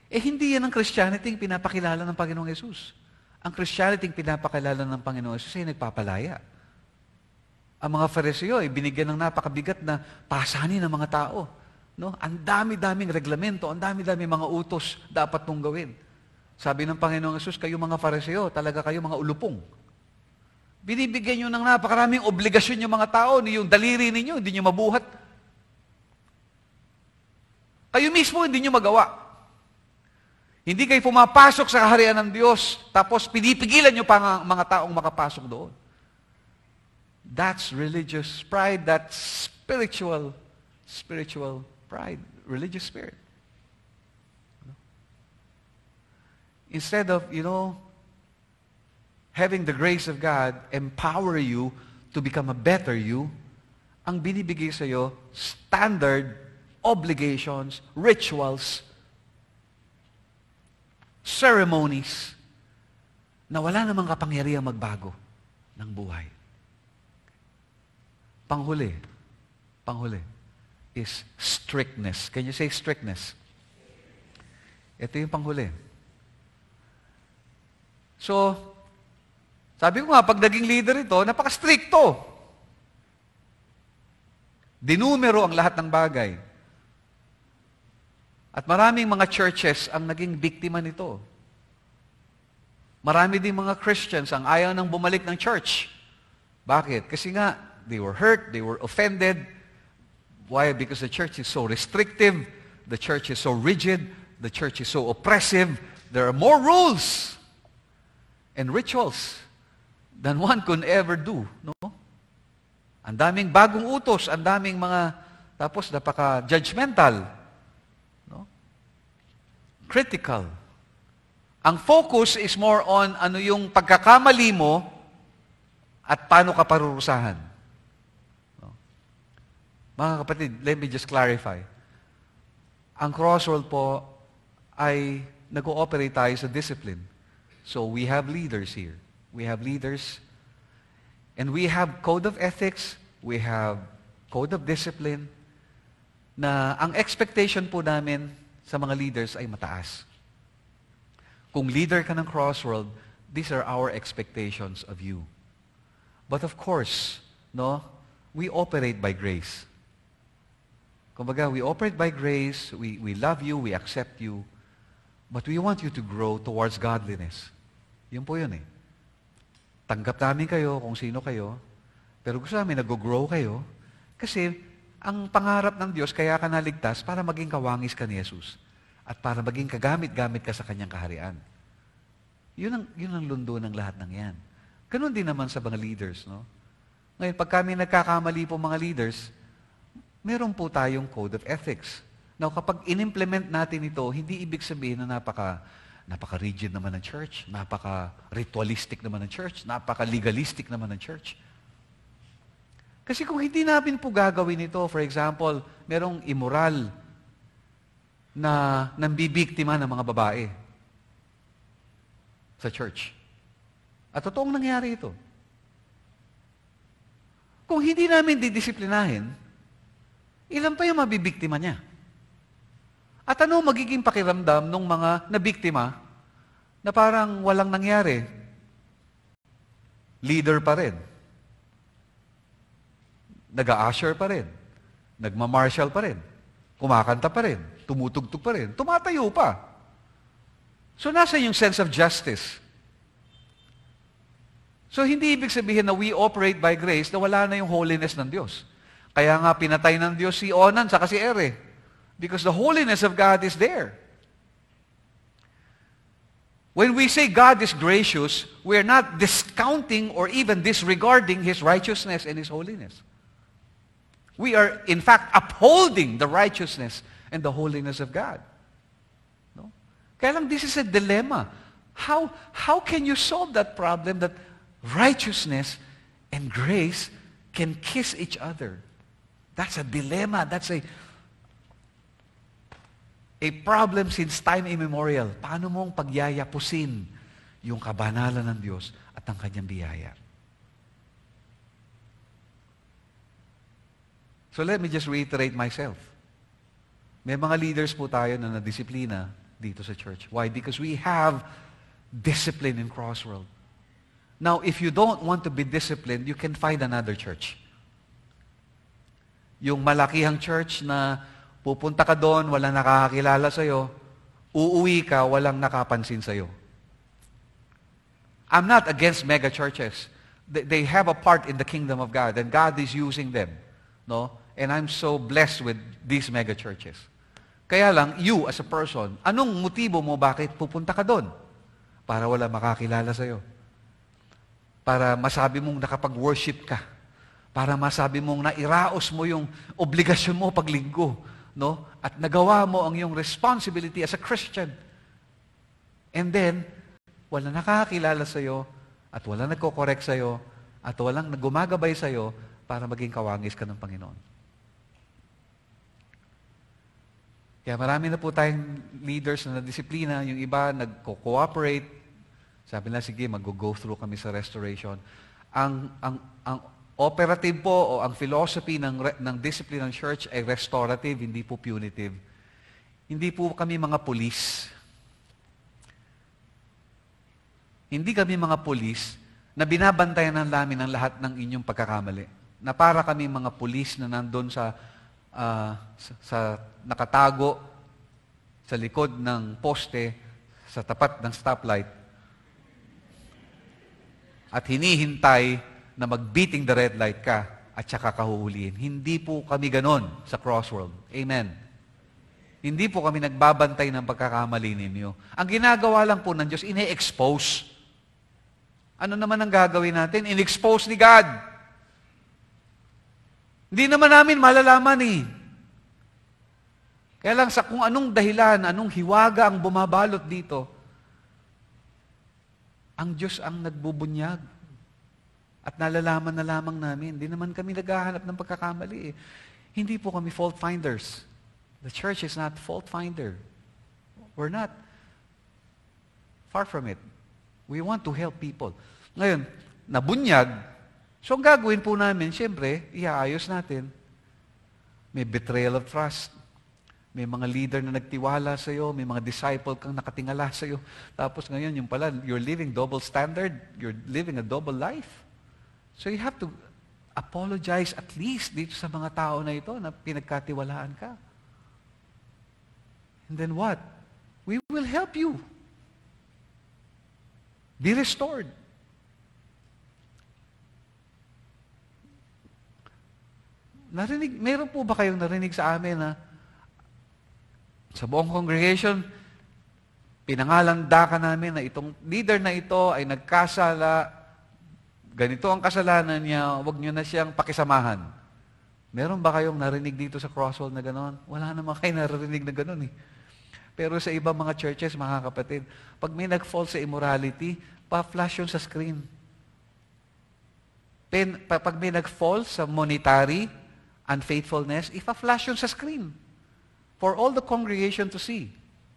Hindi yan ang Christianity yung pinapakilala ng Panginoong Yesus. Ang Christianity yung pinapakilala ng Panginoong Yesus ay nagpapalaya. Ang mga Fariseo ay binigyan ng napakabigat na pasanin ng mga tao. No? Ang dami-daming reglamento, ang dami-daming mga utos dapat mong gawin. Sabi ng Panginoong Yesus, kayo mga Fariseo, talaga kayo mga ulupong. Binibigyan nyo ng napakaraming obligasyon yung mga tao, yung daliri ninyo, hindi nyo mabuhat. Kayo mismo hindi nyo magawa. Hindi kayo pumapasok sa kaharian ng Diyos, tapos pinipigilan nyo pa ang mga taong makapasok doon. That's religious pride. That's spiritual pride. Religious spirit. Instead of, having the grace of God empower you to become a better you, ang binibigay sa iyo, standard, obligations, rituals, ceremonies, na wala namang kapangyarihang magbago ng buhay. Panghuli is strictness. Can you say strictness? Ito yung panghuli. So, sabi ko nga, pag naging leader ito, napaka-stricto. Dinumero ang lahat ng bagay. At maraming mga churches ang naging biktima nito. Marami din mga Christians ang ayaw nang bumalik ng church. Bakit? Kasi nga, they were hurt, they were offended. Why? Because the church is so restrictive, the church is so rigid, the church is so oppressive. There are more rules and rituals than one could ever do. No? Ang daming bagong utos, ang daming mga, tapos napaka-judgmental. No? Critical. Ang focus is more on ano yung pagkakamali mo at paano ka parurusahan. No? Mga kapatid, let me just clarify. Ang Crossworld po ay nag-ooperate tayo sa discipline. So we have leaders here. We have leaders. And we have code of ethics. We have code of discipline. Na ang expectation po namin sa mga leaders ay mataas. Kung leader ka ng Crossworld, these are our expectations of you. But of course, no, we operate by grace. Kumbaga, we operate by grace, we love you, we accept you, but we want you to grow towards godliness. Yun po yun eh. Tanggap namin kayo kung sino kayo, pero gusto namin nag-grow kayo kasi ang pangarap ng Diyos kaya ka naligtas para maging kawangis ka ni Jesus at para maging kagamit-gamit ka sa Kanyang kaharian. Yun ang lundo ng lahat ng yan. Ganun din naman sa mga leaders. No? Ngayon, pag kami nagkakamali po mga leaders, meron po tayong code of ethics. Now, kapag in-implement natin ito, hindi ibig sabihin na napaka-rigid naman ng church, napaka-ritualistic naman ng church, napaka-legalistic naman ng church. Kasi kung hindi natin po gagawin ito, for example, merong immoral na nambibiktima ng mga babae sa church. At totoong nangyari ito. Kung hindi namin didisiplinahin, ilan pa yung mabibiktima niya? At ano magiging pakiramdam ng mga nabiktima na parang walang nangyari? Leader pa rin. Nag-a-usher pa rin. Nagma-marshal pa rin. Kumakanta pa rin. Tumutugtog pa rin. Tumatayo pa. So nasa yung sense of justice? So hindi ibig sabihin na we operate by grace na wala na yung holiness ng Diyos. Kaya nga pinatay ng Diyos si Onan saka si Ere. Because the holiness of God is there. When we say God is gracious, we are not discounting or even disregarding His righteousness and His holiness. We are, in fact, upholding the righteousness and the holiness of God. No? Kaya lang, this is a dilemma. How can you solve that problem that righteousness and grace can kiss each other? That's a dilemma. That's a problem since time immemorial. Paano mong pagyayapusin yung kabanalan ng Diyos at ang Kanyang biyaya? So let me just reiterate myself. May mga leaders po tayo na nadisiplina dito sa church. Why? Because we have discipline in Crossworld. Now, if you don't want to be disciplined, you can find another church. Yung malakihang church na pupunta ka doon, walang nakakakilala sa'yo, uuwi ka, walang nakapansin sa'yo. I'm not against mega churches. They have a part in the kingdom of God, and God is using them. No? And I'm so blessed with these mega churches. Kaya lang, you as a person, anong motibo mo bakit pupunta ka doon? Para wala makakilala sa'yo. Para masabi mong nakapag-worship ka. Para masabi mong nairaos mo yung obligasyon mo paglinggo. No? At nagawa mo ang iyong responsibility as a Christian. And then, wala nakakilala sa'yo, at wala nagko-correct sa'yo, at walang gumagabay sa'yo para maging kawangis ka ng Panginoon. Kaya marami na po tayong leaders na nadisiplina, yung iba nagko-cooperate. Sabi na, sige, mag-go through kami sa restoration. Ang operative po o ang philosophy ng discipline ng church ay restorative, hindi po punitive. Hindi po kami mga pulis. Hindi kami mga pulis na binabantayan ng namin ang lahat ng inyong pagkakamali. Na para kami mga pulis na nandun sa nakatago sa likod ng poste, sa tapat ng stoplight, at hinihintay na mag-beating the red light ka at saka kahuhulihin. Hindi po kami ganon sa Crossworld. Amen. Hindi po kami nagbabantay ng pagkakamali ninyo. Ang ginagawa lang po ng Diyos, ine-expose. Ano naman ang gagawin natin? In-expose ni God. Hindi naman namin malalaman eh. Kaya lang sa kung anong dahilan, anong hiwaga ang bumabalot dito, ang Diyos ang nagbubunyag. At nalalaman na lamang namin. Hindi naman kami naghahanap ng pagkakamali eh. Hindi po kami fault finders. The church is not fault finder. We're not. Far from it. We want to help people. Ngayon, nabunyag. So ang gagawin po namin, siyempre, iaayos natin. May betrayal of trust. May mga leader na nagtiwala sa iyo, may mga disciple kang nakatingala sa iyo. Tapos ngayon, yung pala, you're living double standard, you're living a double life. So you have to apologize at least dito sa mga tao na ito na pinagkatiwalaan ka. And then what? We will help you. Be restored. Meron po ba kayong narinig sa amin na sa buong congregation, pinangalanda ka namin na itong leader na ito ay nagkasala, ganito ang kasalanan niya, huwag niyo na siyang pakisamahan. Meron ba kayong narinig dito sa Crossworld na gano'n? Wala naman kayo narinig na gano'n eh. Pero sa ibang mga churches, mga kapatid, pag may nag-fall sa immorality, pa-flash yun sa screen. Pag may nag-fall sa monetary unfaithfulness, ipa-flash yun sa screen. For all the congregation to see.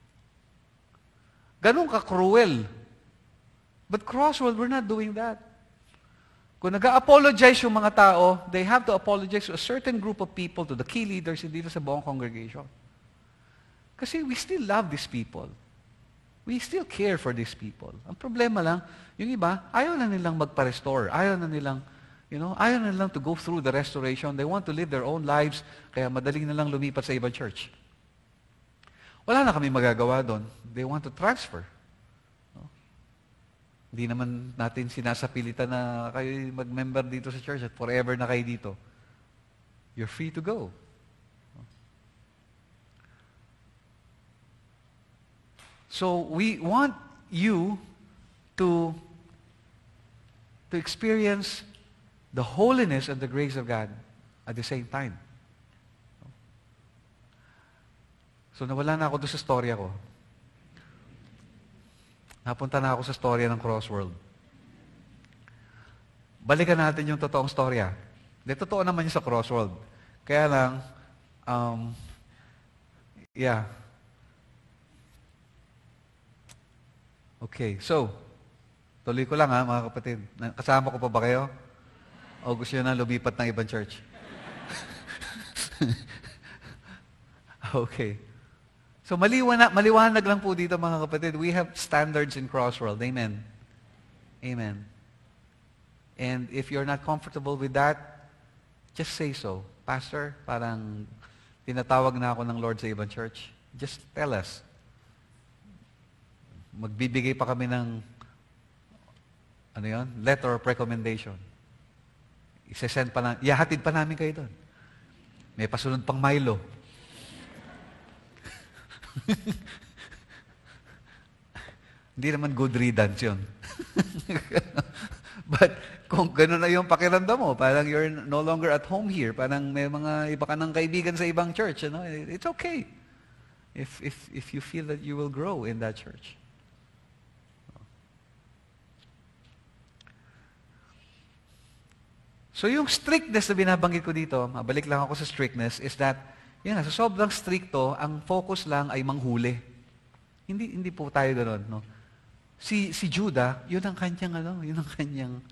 Ganun ka-cruel. But Crossworld, we're not doing that. Kung nag-apologize yung mga tao, they have to apologize to a certain group of people, to the key leaders, hindi sa buong congregation. Kasi we still love these people. We still care for these people. Ang problema lang, yung iba, ayaw na nilang magpa-restore. Ayaw na nilang, ayaw na nilang to go through the restoration. They want to live their own lives, kaya madaling na lang lumipat sa ibang church. Wala na kami magagawa doon. They want to transfer. No? Hindi naman natin sinasapilitan na kayo mag-member dito sa church at forever na kayo dito. You're free to go. So we want you to experience the holiness and the grace of God at the same time. So nawala na ako doon sa storya ko. Napunta na ako sa storya ng Crossworld. Balikan natin yung totoong storya. Di, totoo naman yung sa Crossworld. Kaya lang, yeah. Okay, so, tuloy ko lang ha, mga kapatid. Kasama ko pa ba kayo? O gusto nyo na lumipat ng ibang church? Okay. So maliwanag lang po dito mga kapatid. We have standards in Crossworld. Amen. Amen. And if you're not comfortable with that, just say so. Pastor, parang tinatawag na ako ng Lord sa ibang church. Just tell us. Magbibigay pa kami ng letter of recommendation. Isesend pa ihahatid pa namin kayo doon. May pasunod pang Milo. Hindi naman good riddance yun. But kung gano'n na yung pakiramdam mo, parang you're no longer at home here, parang may mga iba ka ng kaibigan sa ibang church, it's okay if you feel that you will grow in that church. So yung strictness na binabanggit ko dito, mabalik lang ako sa strictness, is that, sa sobrang stricto, ang focus lang ay manghuli. Hindi po tayo gano'n, no? Si Judah, yun ang kanyang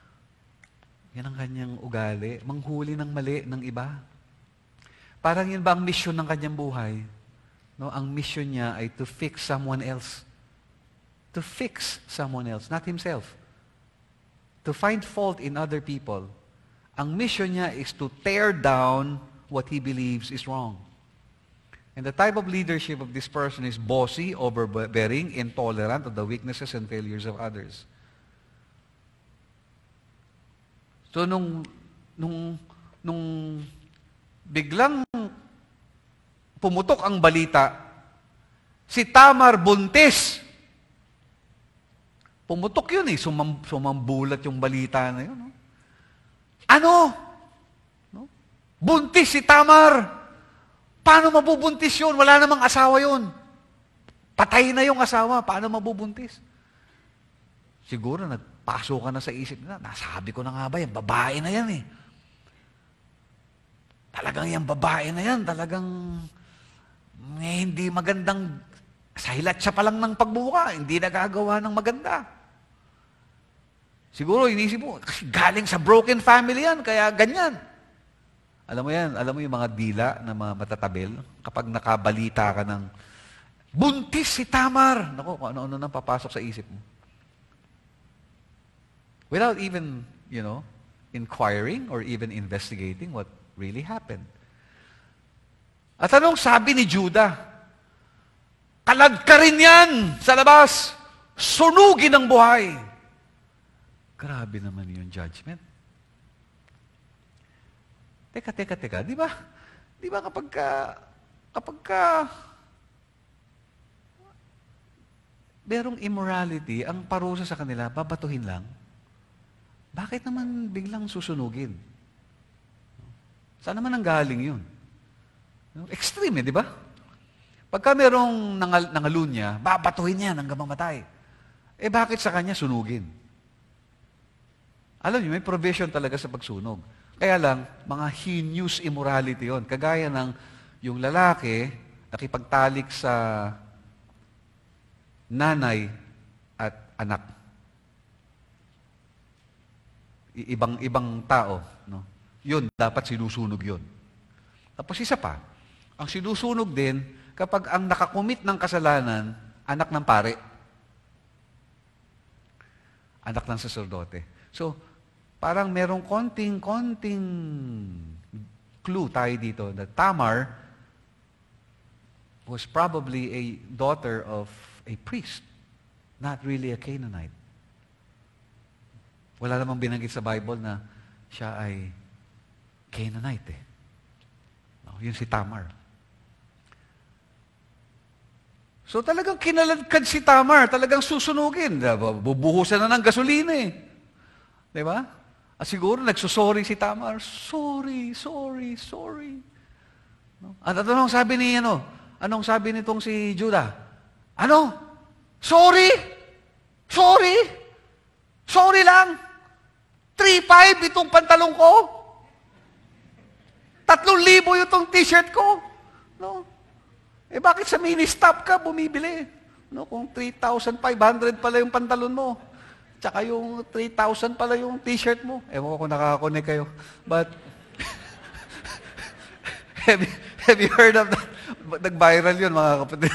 ugali, manghuli ng mali ng iba. Parang yun ba ang mission ng kanyang buhay? No, ang mission niya ay to fix someone else. To fix someone else, not himself. To find fault in other people. Ang mission niya is to tear down what he believes is wrong. And the type of leadership of this person is bossy, overbearing, intolerant of the weaknesses and failures of others. So nung biglang pumutok ang balita, si Tamar buntis. Pumutok yun sumambulat yung balita na yun. No? Buntis si Tamar. Paano mabubuntis yun? Wala namang asawa yun. Patay na yung asawa. Paano mabubuntis? Siguro nagpaso ka na sa isip na, nasabi ko na nga ba, yung babae na yan eh. Talagang yung babae na yan, talagang hindi magandang, sa hilat siya pa lang ng pagbuka, hindi nagagawa ng maganda. Siguro, inisip mo, galing sa broken family yan, kaya ganyan. Alam mo yung mga dila na mga matatabil, kapag nakabalita ka ng, buntis si Tamar! Naku, kung ano-ano nang papasok sa isip mo. Without even, inquiring or even investigating what really happened. At anong sabi ni Judah? Kalad ka rin yan sa labas! Sunugin ang buhay! Grabe naman yung judgment. Teka, di ba? Di ba kapag merong immorality, ang parusa sa kanila, babatuhin lang? Bakit naman biglang susunugin? Saan naman ang galing yun? Extreme di ba? Pagka merong nangalunya, babatuhin yan hanggang mamatay. Bakit sa kanya sunugin? Alam niyo, may provision talaga sa pagsunog. Kaya lang, mga heinous immorality yon. Kagaya ng yung lalaki nakipagtalik sa nanay at anak. Ibang tao. No? Yun, dapat sinusunog yun. Tapos isa pa, ang sinusunog din, kapag ang nakakumit ng kasalanan, anak ng pare. Anak ng saserdote. So, parang merong konting clue tayo dito that Tamar was probably a daughter of a priest, not really a Canaanite. Wala namang binanggit sa Bible na siya ay Canaanite eh. No, yun si Tamar. So talagang kinaladkad si Tamar, talagang susunugin. Bubuhusan na ng gasolina eh. Di ba? At siguro nagsusorry si Tamar, sorry. No? At anong sabi anong sabi nitong si Judah? Sorry lang. 3,500 itong pantalong ko. 3,000 itong t-shirt ko. No? Bakit sa mini-stop ka bumibili? No? Kung 3,500 pala yung pantalon mo. Tsaka yung 3,000 pala yung t-shirt mo. Ewan ko kung nakaka-connect kayo. But, have you heard of that? Nag-viral yun, mga kapatid.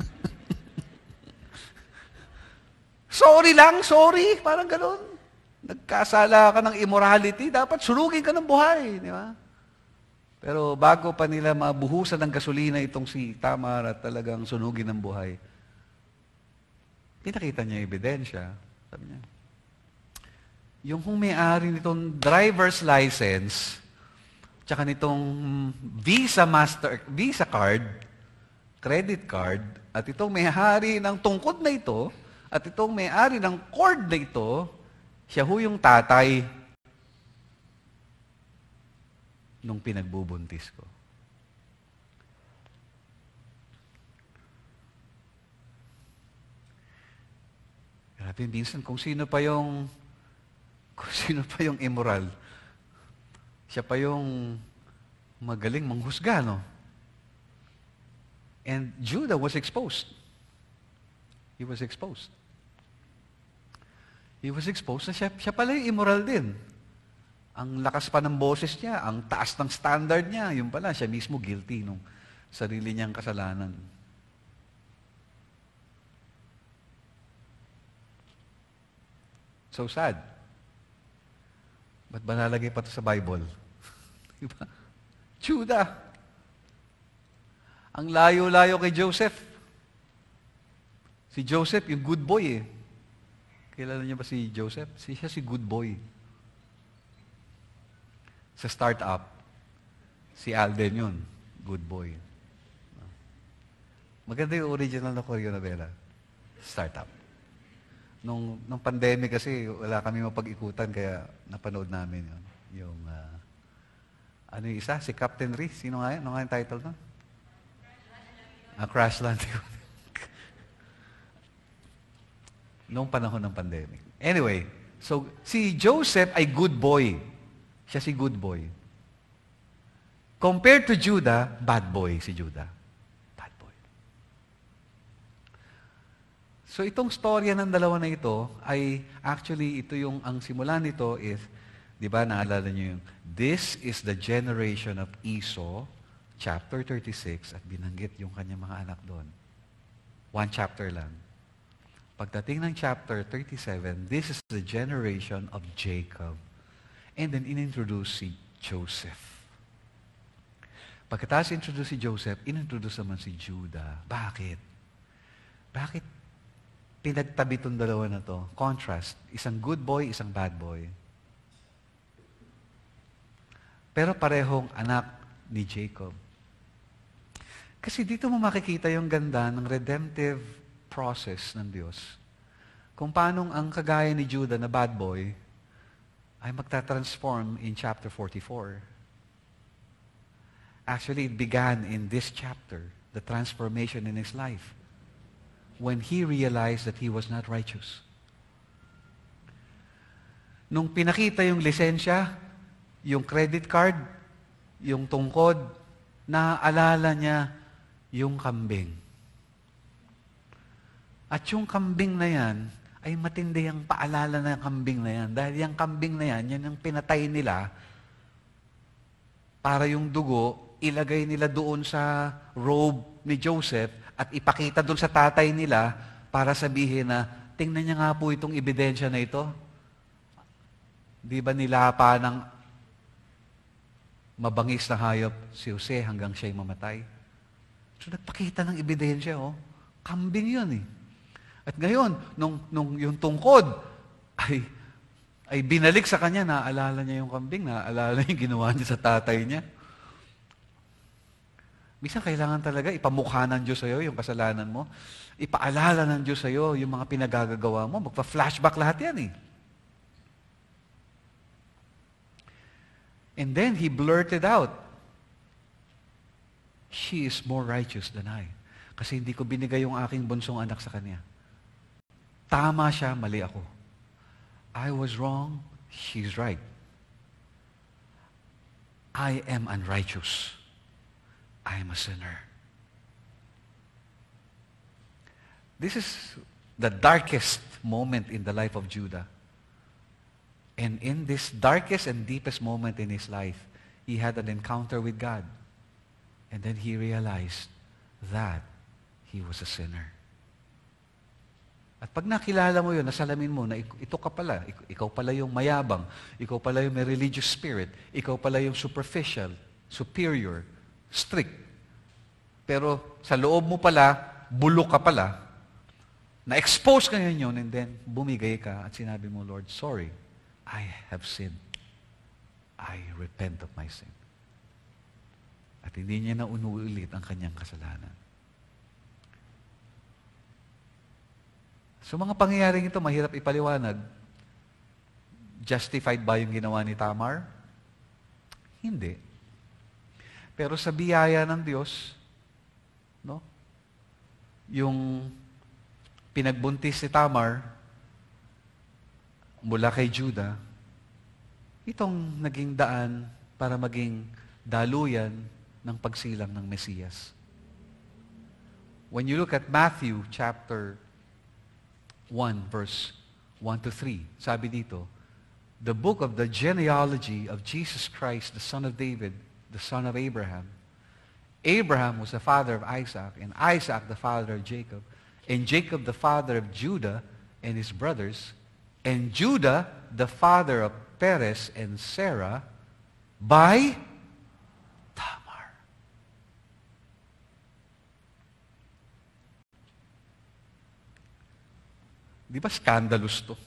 Sorry lang, sorry. Parang gano'n. Nagkasala ka ng immorality, dapat sunugin ka ng buhay. Di ba? Pero bago pa nila mabuhusan ng gasolina itong si Tamar at talagang sunugin ng buhay, pinakita niya yung ebidensya. Sabi niya, yung kung may-ari nitong driver's license, tsaka nitong Visa card, credit card, at itong may-ari ng tungkod na ito, at itong may-ari ng cord na ito, siya ho yung tatay nung pinagbubuntis ko. Grabe, minsan kung sino pa yung immoral, siya pa yung magaling manghusga, no? And Judah was exposed. He was exposed. He was exposed na siya pala yung immoral din. Ang lakas pa ng boses niya, ang taas ng standard niya, yung pala, siya mismo guilty nung sarili niyang kasalanan. So sad. Ba't ba nalagay pa ito sa Bible? Diba? Judah. Ang layo-layo kay Joseph. Si Joseph, yung good boy eh. Kilala niyo ba si Joseph? Siya si good boy. Sa startup, si Alden yun. Good boy. Maganda yung original na Koryo novela. Startup. Nung pandemic kasi, wala kami mapag-ikutan, kaya napanood namin yun. Yung, ano yung isa? Si Captain Reese. Sino nga yun? Ano nga yung title na? Crash Landing. Noong panahon ng pandemic. Anyway, so si Joseph ay good boy. Siya si good boy. Compared to Judah, bad boy si Judah. Bad boy. So itong storya ng dalawa na ito ay actually ito yung ang simula nito is, di ba naalala niyo yung this is the generation of Esau, chapter 36, at binanggit yung kanyang mga anak doon. One chapter lang. Pagdating ng chapter 37, this is the generation of Jacob. And then inintroduce si Joseph. Pagkatapos introduce si Joseph, inintroduce naman si Judah. Bakit? Bakit pinagtabi itong dalawa na to? Contrast. Isang good boy, isang bad boy. Pero parehong anak ni Jacob. Kasi dito mo makikita yung ganda ng redemptive process ng Diyos. Kung paanong ang kagaya ni Judah na bad boy ay magta-transform in chapter 44. Actually, it began in this chapter, the transformation in his life, when he realized that he was not righteous. Nung pinakita yung lisensya, yung credit card, yung tungkod, naaalala niya yung kambing. At yung kambing na yan, ay matindi ang paalala ng kambing na yan. Dahil yung kambing na yan, yan ang pinatay nila para yung dugo, ilagay nila doon sa robe ni Joseph at ipakita doon sa tatay nila para sabihin na, tingnan niya nga po itong ebidensya na ito. Di ba nilapa ng mabangis na hayop si Jose hanggang siya'y mamatay? So nagpakita ng ebidensya, oh. Kambing yun eh. At ngayon, nung yung tungkod ay binalik sa kanya, naaalala niya yung kambing, naaalala niya yung ginawa niya sa tatay niya. Minsan kailangan talaga ipamukha ng Diyos sa'yo yung kasalanan mo. Ipaalala ng Diyos sa'yo yung mga pinagagagawa mo. Magpa-flashback lahat yan eh. And then he blurted out, she is more righteous than I. Kasi hindi ko binigay yung aking bunsong anak sa kanya. Tama siya, mali ako. I was wrong, she's right. I am unrighteous. I am a sinner. This is the darkest moment in the life of Judah. And in this darkest and deepest moment in his life, he had an encounter with God. And then he realized that he was a sinner. At pag nakilala mo yun, nasalamin mo na ito ka pala, ikaw pala yung mayabang, ikaw pala yung may religious spirit, ikaw pala yung superficial, superior, strict. Pero sa loob mo pala, bulok ka pala, na-expose ka ngayon yun, and then bumigay ka at sinabi mo, Lord, sorry, I have sinned. I repent of my sin. At hindi niya na unuulit ang kanyang kasalanan. So mga pangyayaring ito, mahirap ipaliwanag. Justified ba yung ginawa ni Tamar? Hindi. Pero sa biyaya ng Diyos, no? Yung pinagbuntis si Tamar mula kay Judah, itong naging daan para maging daluyan ng pagsilang ng Mesiyas. When you look at Matthew chapter 1, verse 1 to 3, sabi dito, the book of the genealogy of Jesus Christ, the son of David, the son of Abraham. Abraham was the father of Isaac, and Isaac the father of Jacob, and Jacob the father of Judah and his brothers, and Judah the father of Perez and Sarah by Tamar. Di ba scandalous to?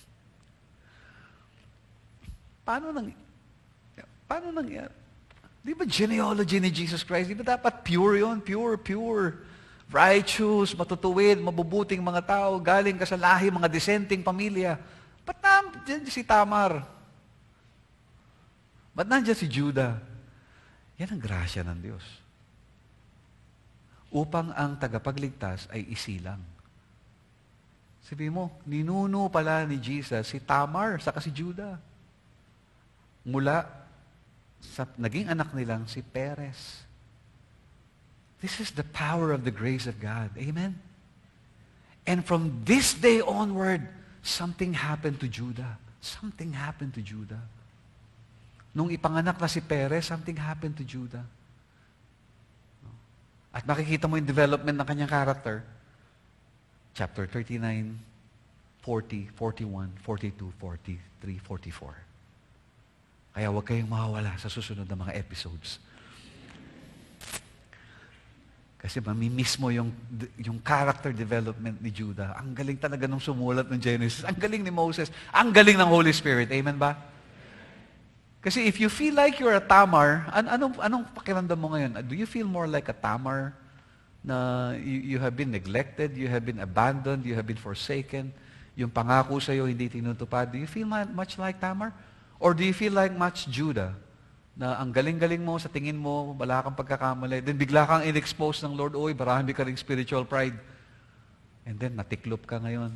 Paano nangyari? Di ba genealogy ni Jesus Christ? Di ba dapat pure yun? Pure. Righteous, matutuwid, mabubuting mga tao, galing ka sa lahi, mga dissenting pamilya. Ba't nandiyan si Tamar? Ba't nandiyan si Judah? Yan ang grasya ng Diyos. Upang ang tagapagligtas ay isilang. Sabi mo, ninuno pala ni Jesus si Tamar, saka si Judah. Mula sa naging anak nilang si Perez. This is the power of the grace of God. Amen? And from this day onward, something happened to Judah. Something happened to Judah. Nung ipanganak na si Perez, something happened to Judah. At makikita mo yung development ng kanyang character. Chapter 39, 40, 41, 42, 43, 44. Kaya huwag kayong mawawala sa susunod na mga episodes. Kasi mamimiss mo yung character development ni Judah. Ang galing talaga nung sumulat ng Genesis. Ang galing ni Moses. Ang galing ng Holy Spirit. Amen ba? Kasi if you feel like you're a Tamar, anong pakiramdam mo ngayon? Do you feel more like a Tamar na you have been neglected, you have been abandoned, you have been forsaken, yung pangako sa iyo hindi tinutupad? Do you feel much like Tamar? Or do you feel like much Judah? Na ang galing-galing mo, sa tingin mo, wala kang pagkakamali. Then bigla kang in-expose ng Lord, oy, marami ka ring spiritual pride. And then natiklop ka ngayon.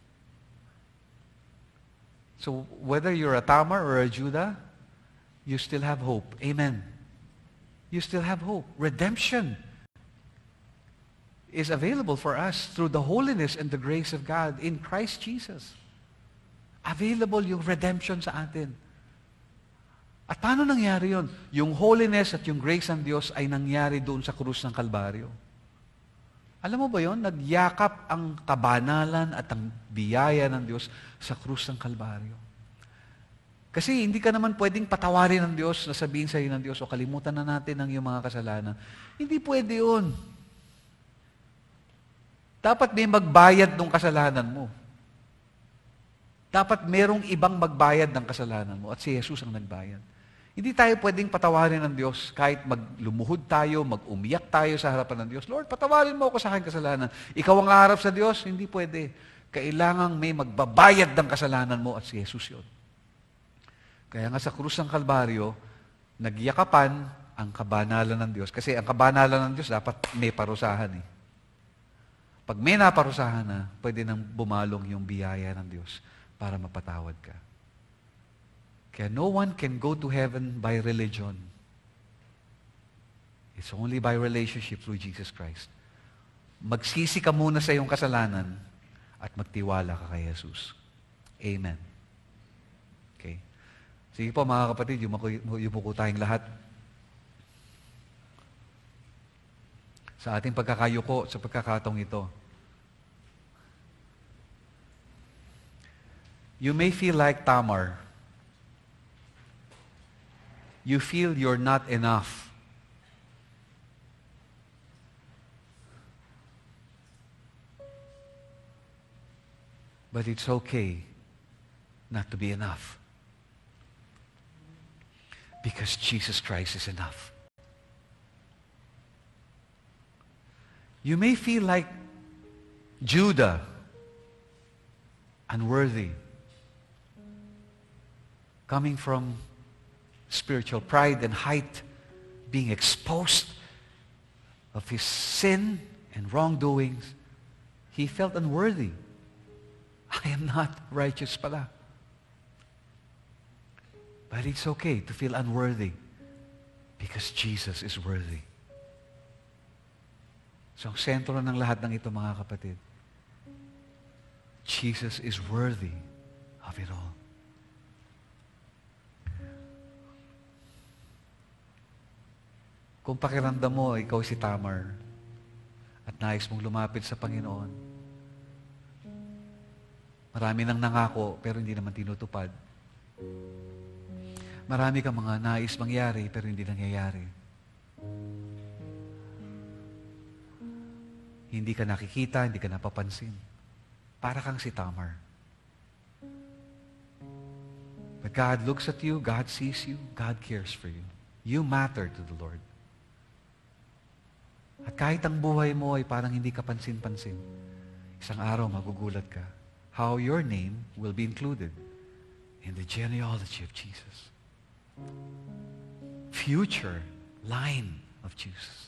So whether you're a Tamar or a Judah, you still have hope. Amen. You still have hope. Redemption is available for us through the holiness and the grace of God in Christ Jesus. Available yung redemption sa atin. At paano nangyari yun? Yung holiness at yung grace ng Diyos ay nangyari doon sa krus ng Kalbaryo. Alam mo ba yun? Nagyakap ang kabanalan at ang biyaya ng Diyos sa krus ng Kalbaryo. Kasi hindi ka naman pwedeng patawarin ng Diyos na sabihin sa iyo ng Diyos, o kalimutan na natin ang iyong mga kasalanan. Hindi pwede yun. Dapat may magbayad ng kasalanan mo. Dapat merong ibang magbayad ng kasalanan mo at si Jesus ang nagbayad. Hindi tayo pwedeng patawarin ng Diyos kahit maglumuhod tayo, mag-umiyak tayo sa harapan ng Diyos. Lord, patawarin mo ako sa aking kasalanan. Ikaw ang harap sa Diyos? Hindi pwede. Kailangang may magbabayad ng kasalanan mo at si Jesus yun. Kaya nga sa krus ng Kalbaryo, nagyakapan ang kabanalan ng Diyos. Kasi ang kabanalan ng Diyos dapat may parusahan eh. Pag may naparusahan na, pwede nang bumalong yung biyaya ng Diyos para mapatawad ka. Kaya no one can go to heaven by religion. It's only by relationship through Jesus Christ. Magsisi ka muna sa iyong kasalanan at magtiwala ka kay Jesus. Amen. Okay. Sige po mga kapatid, yumuko tayong lahat. sa ating pagkakayuko sa pagkakataong ito. You may feel like Tamar. You feel you're not enough. But it's okay not to be enough. Because Jesus Christ is enough. You may feel like Judah, unworthy, coming from spiritual pride and height, being exposed of his sin and wrongdoings. He felt unworthy. I am not righteous pala. But it's okay to feel unworthy because Jesus is worthy. So ang sentro ng lahat ng ito, mga kapatid, Jesus is worthy of it all. Kung pakiramdam mo, ikaw si Tamar at nais mong lumapit sa Panginoon, marami nang nangako pero hindi naman tinutupad. Marami kang mga nais mangyari pero hindi nangyayari. Hindi ka nakikita, hindi ka napapansin. Para kang si Tamar. But God looks at you, God sees you, God cares for you. You matter to the Lord. At kahit ang buhay mo ay parang hindi ka pansin-pansin, isang araw magugulat ka how your name will be included in the genealogy of Jesus. Future line of Jesus.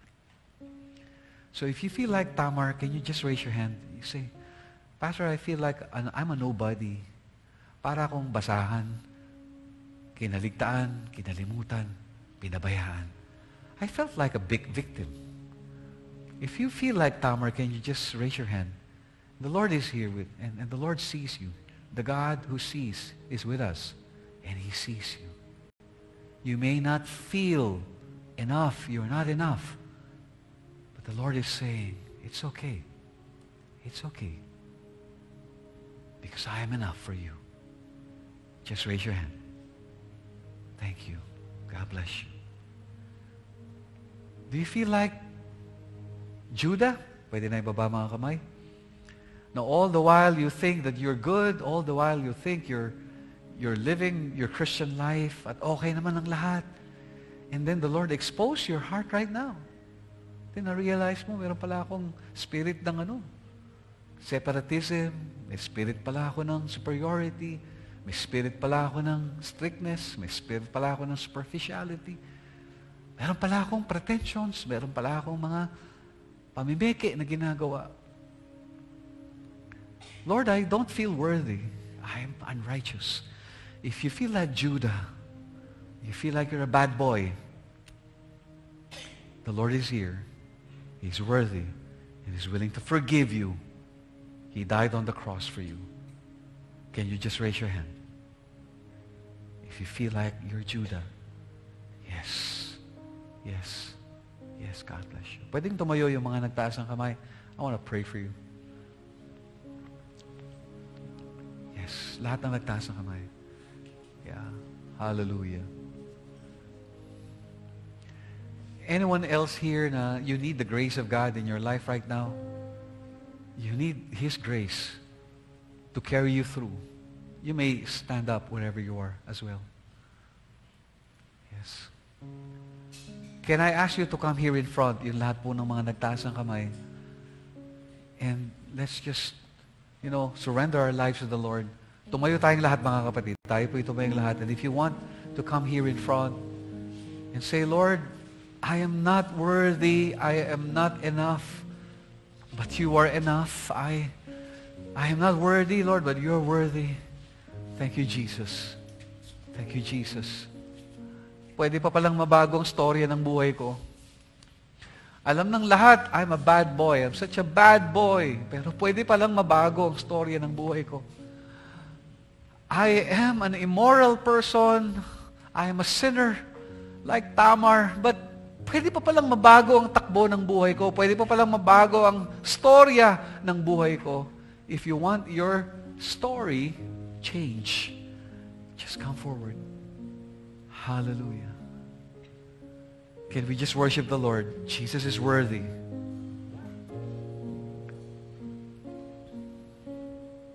So if you feel like Tamar, can you just raise your hand? You say, Pastor, I feel like I'm a nobody. Para akong basahan, kinaligtaan, kinalimutan, pinabayaan. I felt like a big victim. If you feel like Tamar, can you just raise your hand? The Lord is here and the Lord sees you. The God who sees is with us, and He sees you. You may not feel enough. You're not enough. But the Lord is saying, it's okay. It's okay. Because I am enough for you. Just raise your hand. Thank you. God bless you. Do you feel like Judah? Pwede na ibaba mga kamay. Now, all the while you think that you're good, all the while you think you're living your Christian life at okay naman ang lahat. And then the Lord exposed your heart right now. Then na-realize mo, meron pala akong spirit ng separatism, may spirit pala ako ng superiority, may spirit pala ako ng strictness, may spirit pala ako ng superficiality. Meron pala akong pretensions, meron pala akong mga pamimeke na ginagawa. Lord, I don't feel worthy. I am unrighteous. If you feel like Judah, you feel like you're a bad boy, the Lord is here. He's worthy and He's willing to forgive you. He died on the cross for you. Can you just raise your hand? If you feel like you're Judah, yes, yes, yes, God bless you. Pwedeng tumayo yung mga nagtaas ng kamay. I want to pray for you. Yes, lahat ng nagtaas ng kamay. Yeah, hallelujah. Anyone else here na you need the grace of God in your life right now? You need His grace to carry you through. You may stand up wherever you are as well. Yes. Can I ask you to come here in front, yung lahat po ng mga nagtaas ng kamay? And let's just, surrender our lives to the Lord. Tumayo tayong lahat, mga kapatid. Tayo po tumayong lahat. And if you want to come here in front and say, Lord, I am not worthy. I am not enough. But you are enough. I am not worthy, Lord, but you're worthy. Thank you, Jesus. Thank you, Jesus. Pwede pa palang mabago ang storya ng buhay ko. Alam ng lahat, I'm a bad boy. I'm such a bad boy. Pero pwede palang mabago ang storya ng buhay ko. I am an immoral person. I am a sinner like Tamar. But Pwede pa palang mabago ang takbo ng buhay ko. Pwede pa palang mabago ang storya ng buhay ko. If you want your story change, just come forward. Hallelujah. Can we just worship the Lord? Jesus is worthy.